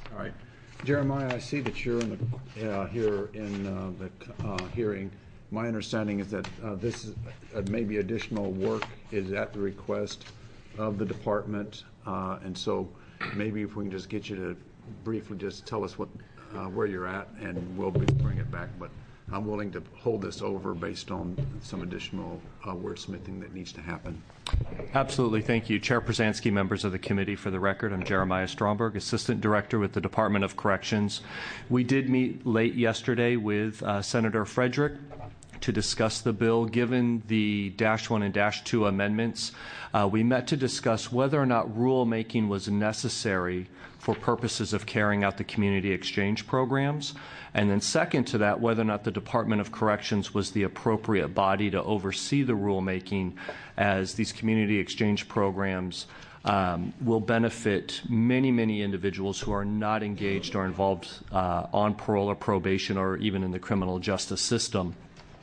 All right. Jeremiah, I see that you're in the, uh, here in uh, the uh, hearing. My understanding is that uh, this is uh, maybe additional work is at the request of the department, uh, and so maybe if we can just get you to briefly just tell us what uh, where you're at, and we'll be, bring it back. But I'm willing to hold this over based on some additional uh, wordsmithing that needs to happen. Absolutely. Thank you. Chair Przanski, members of the committee. For the record, I'm Jeremiah Stromberg, Assistant Director with the Department of Corrections. We did meet late yesterday with uh, Senator Frederick to discuss the bill. Given the dash one and dash two amendments, uh, we met to discuss whether or not rulemaking was necessary for purposes of carrying out the community exchange programs. And then second to that, whether or not the Department of Corrections was the appropriate body to oversee the rulemaking, as these community exchange programs um, will benefit many, many individuals who are not engaged or involved uh, on parole or probation or even in the criminal justice system.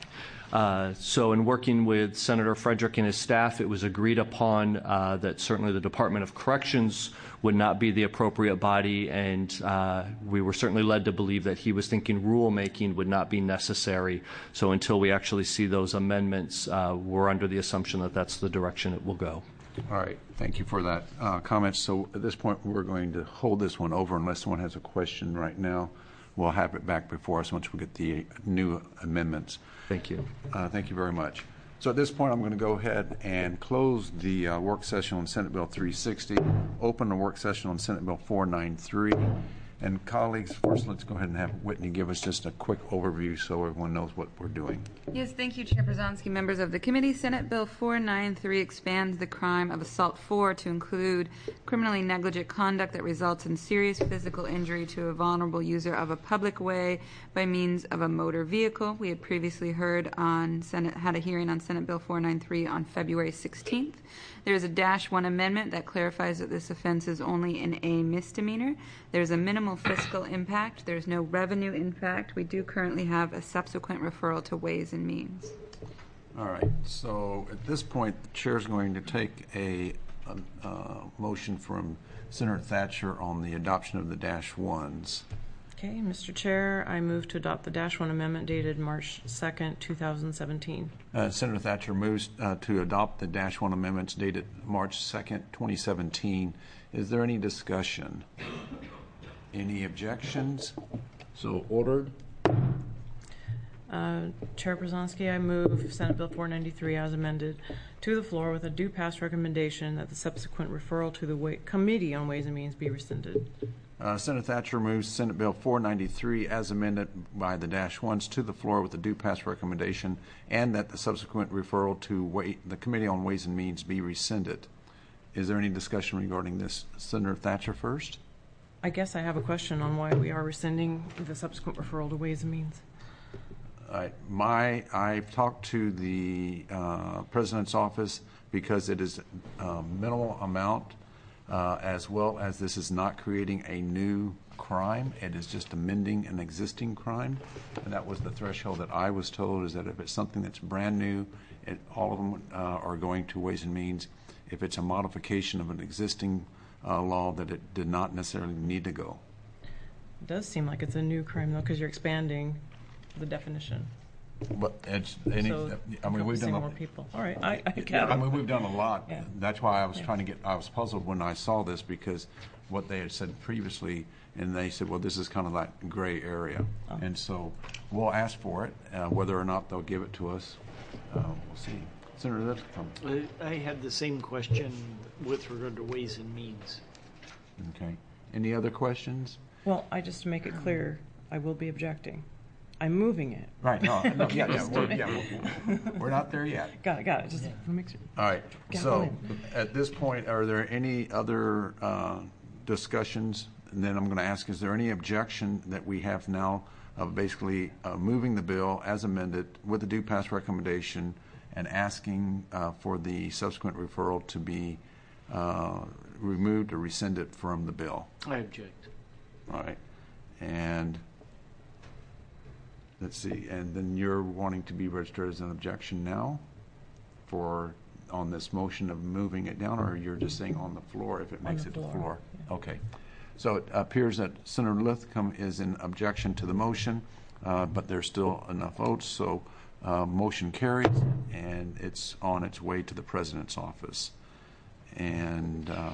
Uh, so in working with Senator Frederick and his staff, it was agreed upon uh, that certainly the Department of Corrections would not be the appropriate body, and uh, we were certainly led to believe that he was thinking rulemaking would not be necessary. So until we actually see those amendments, uh, we're under the assumption that that's the direction it will go. All right. Thank you for that uh, comment. So at this point, we're going to hold this one over unless someone has a question right now. We'll have it back before us once we get the new amendments. Thank you. Uh, thank you very much. So at this point, I'm going to go ahead and close the uh, work session on Senate Bill three sixty, open the work session on Senate Bill four ninety-three. And colleagues, first let's go ahead and have Whitney give us just a quick overview so everyone knows what we're doing. Yes, thank you, Chair Przanski, members of the committee. Senate Bill four ninety-three expands the crime of assault four to include criminally negligent conduct that results in serious physical injury to a vulnerable user of a public way by means of a motor vehicle. We had previously heard on Senate, had a hearing on Senate Bill four ninety-three on February sixteenth. There is a dash one amendment that clarifies that this offense is only an A misdemeanor. There's a minimal fiscal impact. There's no revenue impact. We do currently have a subsequent referral to Ways and Means. All right. So at this point, the chair is going to take a, a, a motion from Senator Thatcher on the adoption of the dash ones. Okay, Mister Chair, I move to adopt the dash one amendment dated March second, two thousand seventeen. Uh, Senator Thatcher moves uh, to adopt the dash one amendments dated March second, twenty seventeen. Is there any discussion? Any objections? So ordered. Uh, Chair Przanski, I move Senate Bill four ninety-three as amended to the floor with a due pass recommendation that the subsequent referral to the Wa- Committee on Ways and Means be rescinded. Uh, Senator Thatcher moves Senate Bill four ninety-three as amended by the dash ones to the floor with a due pass recommendation, and that the subsequent referral to wa- the Committee on Ways and Means be rescinded. Is there any discussion regarding this? Senator Thatcher first. I guess I have a question on why we are rescinding the subsequent referral to Ways and Means. Uh, my, I've talked to the uh, President's office because it is a minimal amount, uh, as well as this is not creating a new crime. It is just amending an existing crime. And that was the threshold that I was told, is that if it's something that's brand new, it, all of them uh, are going to Ways and Means. If it's a modification of an existing uh, law, that it did not necessarily need to go. It does seem like it's a new crime, though, because you're expanding the definition. But it's any. So I mean, we've done a, more people. All right, I, I get yeah, it. I mean, we've done a lot. Yeah. That's why I was yeah. trying to get. I was puzzled when I saw this because what they had said previously, and they said, well, this is kind of that gray area, oh. and so we'll ask for it. Uh, whether or not they'll give it to us, uh, we'll see. Senator Lipscomb. I had the same question with regard to Ways and Means. Okay. Any other questions? Well, I just to make it clear, I will be objecting. I'm moving it. Right. No. no yeah. Yeah. We're, yeah we're, we're not there yet. Got it. Got it. Just yeah. make sure. All right. Get so, at this point, are there any other uh, discussions? And then I'm going to ask: is there any objection that we have now of basically uh, moving the bill as amended with the due pass recommendation and asking uh, for the subsequent referral to be uh, removed or rescinded from the bill? I object. All right. And let's see. And then you're wanting to be registered as an objection now for on this motion of moving it down, or you're just saying on the floor if it makes it to the floor? Yeah. Okay. So it appears that Senator Lithcom is in objection to the motion, uh, but there's still enough votes, so uh, motion carries, and it's on its way to the President's office. And uh,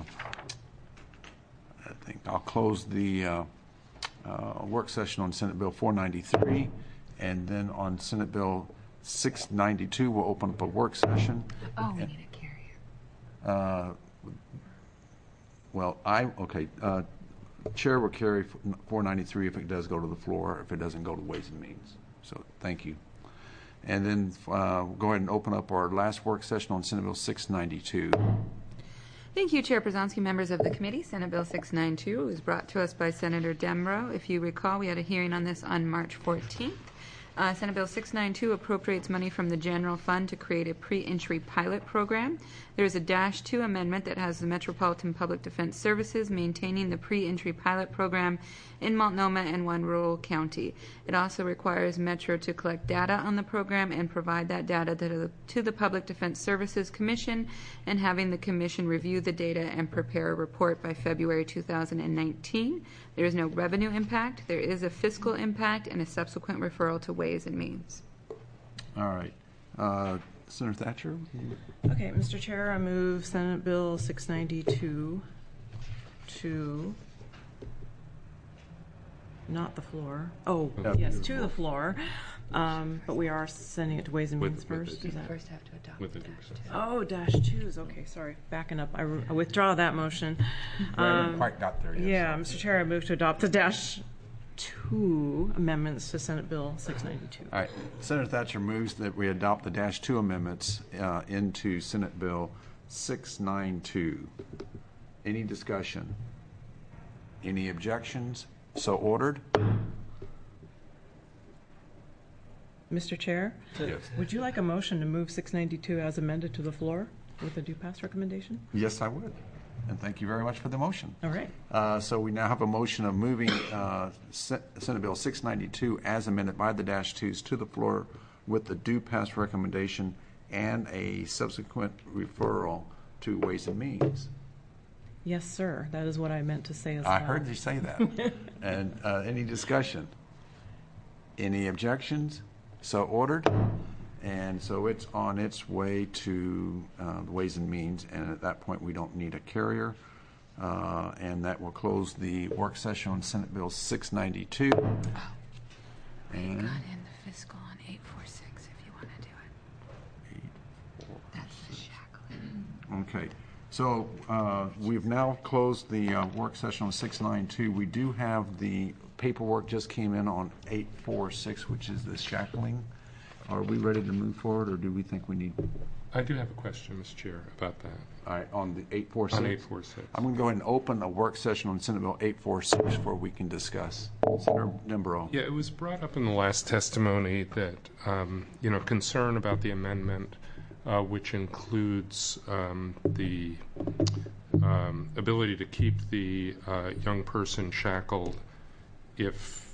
I think I'll close the uh, uh, work session on Senate Bill four ninety-three, and then on Senate Bill six ninety-two, we'll open up a work session. Oh, we and, need a carrier. Uh, well, I, okay, uh, Chair will carry four ninety-three if it does go to the floor, if it doesn't go to Ways and Means. So thank you. And then uh, we'll go ahead and open up our last work session on Senate Bill six ninety-two. Thank you, Chair Przanski, members of the committee. Senate Bill six ninety-two was brought to us by Senator Dembro. If you recall, we had a hearing on this on March fourteenth. Uh, Senate Bill six ninety-two appropriates money from the general fund to create a pre-entry pilot program. There is a Dash two amendment that has the Metropolitan Public Defense Services maintaining the pre-entry pilot program in Multnomah and one rural county. It also requires Metro to collect data on the program and provide that data to the, to the Public Defense Services Commission, and having the Commission review the data and prepare a report by February two thousand nineteen. There is no revenue impact. There is a fiscal impact and a subsequent referral to Ways and Means. All right. Uh, Senator Thatcher? Okay, Mister Chair, I move Senate Bill six ninety-two to, not the floor. Oh, Yeah. yes, to the floor. Um, but we are sending it to Ways and With- Means with first. the- Is that- First have to adopt With the the Dash two. Oh, dash twos. Okay, sorry. Backing up. I, re- I withdraw that motion. I haven't Um, quite got there yet. Yeah, Mister Chair, I move to adopt the dash two amendments to Senate Bill six ninety-two. All right. Senator Thatcher moves that we adopt the Dash two amendments uh, into Senate Bill six ninety-two. Any discussion? Any objections? So ordered. Mister Chair, Yes. would you like a motion to move six ninety-two as amended to the floor with a due pass recommendation? Yes, I would. And thank you very much for the motion. All right. Uh, so we now have a motion of moving uh, Se- Senate Bill six ninety-two as amended by the Dash twos to the floor with the due pass recommendation and a subsequent referral to Ways and Means. Yes, sir. That is what I meant to say as I well. heard you say that. And uh, any discussion? Any objections? So ordered. And so it's on its way to uh, the Ways and Means, and at that point we don't need a carrier. Uh, and that will close the work session on Senate Bill six ninety-two. Oh, I And got in the fiscal on eight forty-six if you want to do it. That's the shackling. Okay, so uh, we've now closed the uh, work session on six ninety-two. We do have the paperwork just came in on eight forty-six, which is the shackling. Are we ready to move forward, or do we think we need? I do have a question, Mister Chair, about that. All right, on the eight forty-six? On eight forty-six. I'm going to go ahead and open a work session on Senate Bill eight forty-six where we can discuss. Senator Dembro. Yeah, it was brought up in the last testimony that, um, you know, concern about the amendment, uh, which includes um, the um, ability to keep the uh, young person shackled if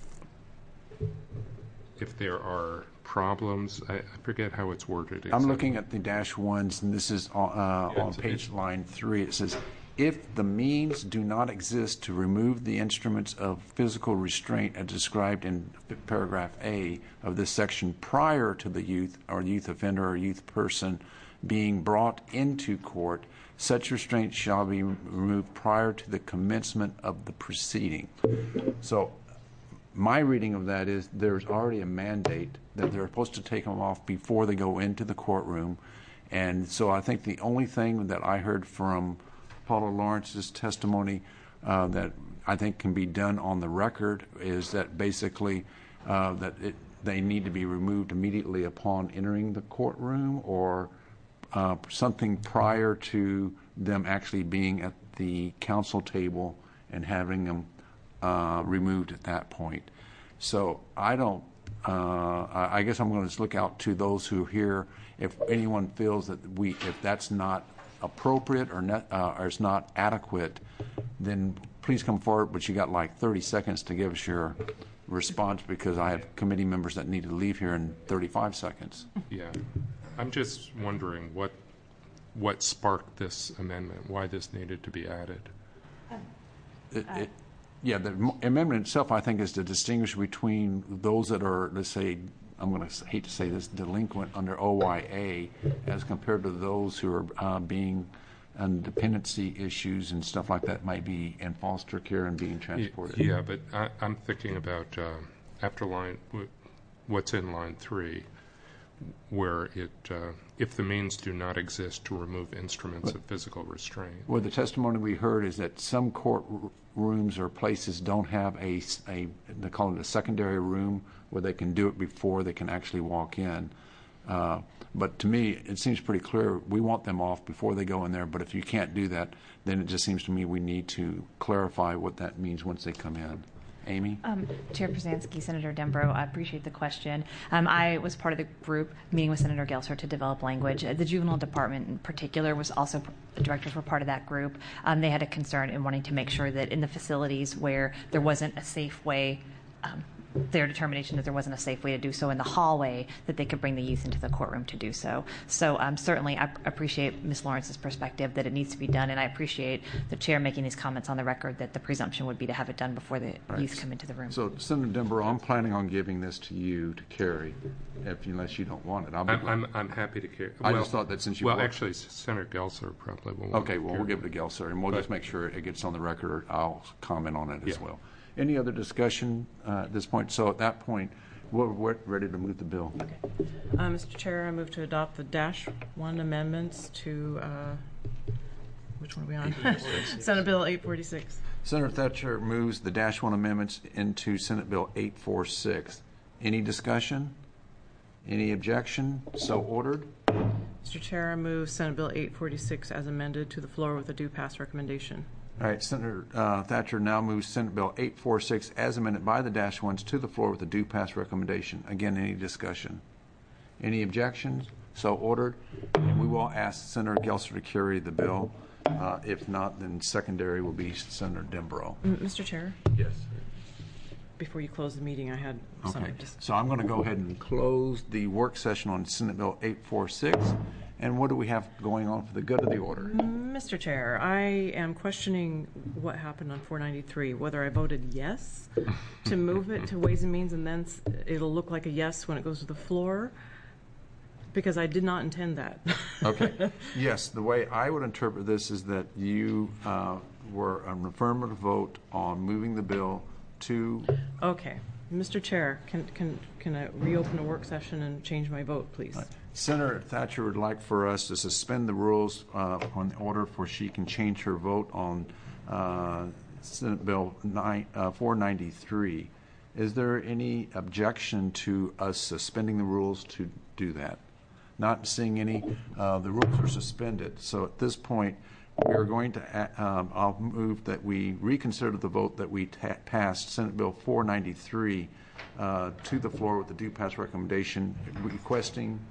if there are problems. I, I forget how it's worded. I'm looking at the dash ones, and this is on, uh, Yeah, on it's- page line three. It says, if the means do not exist to remove the instruments of physical restraint as described in paragraph A of this section prior to the youth or youth offender or youth person being brought into court, such restraint shall be removed prior to the commencement of the proceeding. So my reading of that is there's already a mandate that they're supposed to take them off before they go into the courtroom. And so I think the only thing that I heard from Paula Lawrence's testimony uh, that I think can be done on the record is that basically uh, that it, they need to be removed immediately upon entering the courtroom, or uh, something prior to them actually being at the counsel table and having them uh, removed at that point. So I don't, uh, I I guess I'm going to just look out to those who are here. If anyone feels that we, if that's not appropriate or, net, uh, or is not adequate, then please come forward, but you got like thirty seconds to give us your response, because I have committee members that need to leave here in thirty-five seconds. Yeah, I'm just wondering what what sparked this amendment, why this needed to be added. It, it, Yeah, the m- amendment itself, I think, is to distinguish between those that are, let's say, I'm going to hate to say this, delinquent under O Y A as compared to those who are uh, being on dependency issues and stuff like that might be in foster care and being transported. Yeah, but I, I'm thinking about uh, after line, what's in line three, where it, uh, if the means do not exist to remove instruments of physical restraint. Well, the testimony we heard is that some court r- rooms or places don't have a, a, they call it a secondary room where they can do it before they can actually walk in. Uh, but to me, it seems pretty clear we want them off before they go in there, but if you can't do that, then it just seems to me we need to clarify what that means once they come in. Amy? Um, Chair Przansky, Senator Dembro, I appreciate the question. Um, I was part of the group meeting with Senator Gelser to develop language. Uh, the juvenile department in particular was also, the directors were part of that group. Um, they had a concern in wanting to make sure that in the facilities where there wasn't a safe way, um, their determination that there wasn't a safe way to do so in the hallway, that they could bring the youth into the courtroom to do so. So um, certainly I appreciate Miz Lawrence's perspective that it needs to be done, and I appreciate the chair making these comments on the record that the presumption would be to have it done before the Right. youth come into the room. So, Senator Dembro, I'm planning on giving this to you to carry, if unless you don't want it. I'll be I'm, I'm, I'm happy to carry. I well, just thought that since you well, worked- actually, Senator Gelser probably will. Okay, well, we'll give it to Gelser, and we'll But- just make sure it gets on the record, or I'll comment on it as Yeah. well. Any other discussion uh, at this point? So at that point, we're, we're ready to move the bill. Uh, Mister Chair, I move to adopt the dash one amendments to, uh, which one are we on? Senate Bill eight forty-six. Senator Thatcher moves the dash one amendments into Senate Bill eight forty-six. Any discussion? Any objection? So ordered. Mister Chair, I move Senate Bill eight forty-six as amended to the floor with a due pass recommendation. All right, Senator uh, Thatcher now moves Senate Bill eight forty-six as amended by the dash ones to the floor with a due pass recommendation. Again, any discussion? Any objections? So ordered. And we will ask Senator Gelser to carry the bill. Uh, if not, then secondary will be Senator Dembro. M- Mister Chair, Yes. before you close the meeting, I had Okay. something. Just So I'm going to go ahead and close the work session on Senate Bill eight forty-six. And what do we have going on for the good of the order? Mister Chair, I am questioning what happened on four ninety-three, whether I voted yes to move it to Ways and Means and then s- it'll look like a yes when it goes to the floor, because I did not intend that. Okay. Yes, the way I would interpret this is that you uh, were an affirmative vote on moving the bill to, Okay. Mister Chair, can, can, can I reopen a work session and change my vote, please? Senator Thatcher would like for us to suspend the rules uh, on the order for she can change her vote on uh, Senate Bill nine, uh, four ninety-three. Is there any objection to us suspending the rules to do that? Not seeing any. Uh, the rules are suspended. So at this point, we are going to, a- um, I'll move that we reconsider the vote that we ta- passed Senate Bill four ninety-three uh, to the floor with the due pass recommendation requesting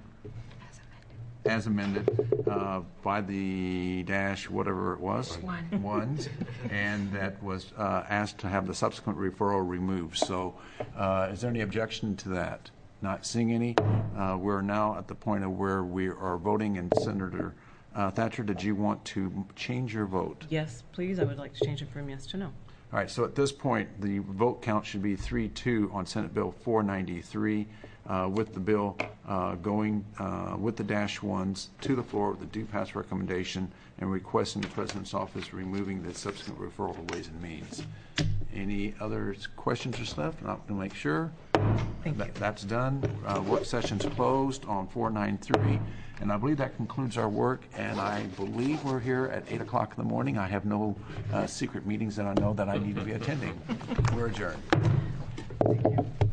as amended uh, by the dash whatever it was. One. Ones. And that was uh, asked to have the subsequent referral removed. So uh, is there any objection to that? Not seeing any. Uh, we're now at the point of where we are voting, and Senator uh, Thatcher, did you want to change your vote? Yes, please. I would like to change it from yes to no. All right, so at this point, the vote count should be three two on Senate Bill four ninety-three, uh, with the bill uh, going uh, with the dash ones to the floor with the due pass recommendation and requesting the President's office removing the subsequent referral to Ways and Means. Any other questions or stuff? Not to make sure. Thank that, you. That's done. Uh, work session's closed on four ninety-three. And I believe that concludes our work, and I believe we're here at eight o'clock in the morning. I have no uh, secret meetings that I know that I need to be attending. We're adjourned. Thank you.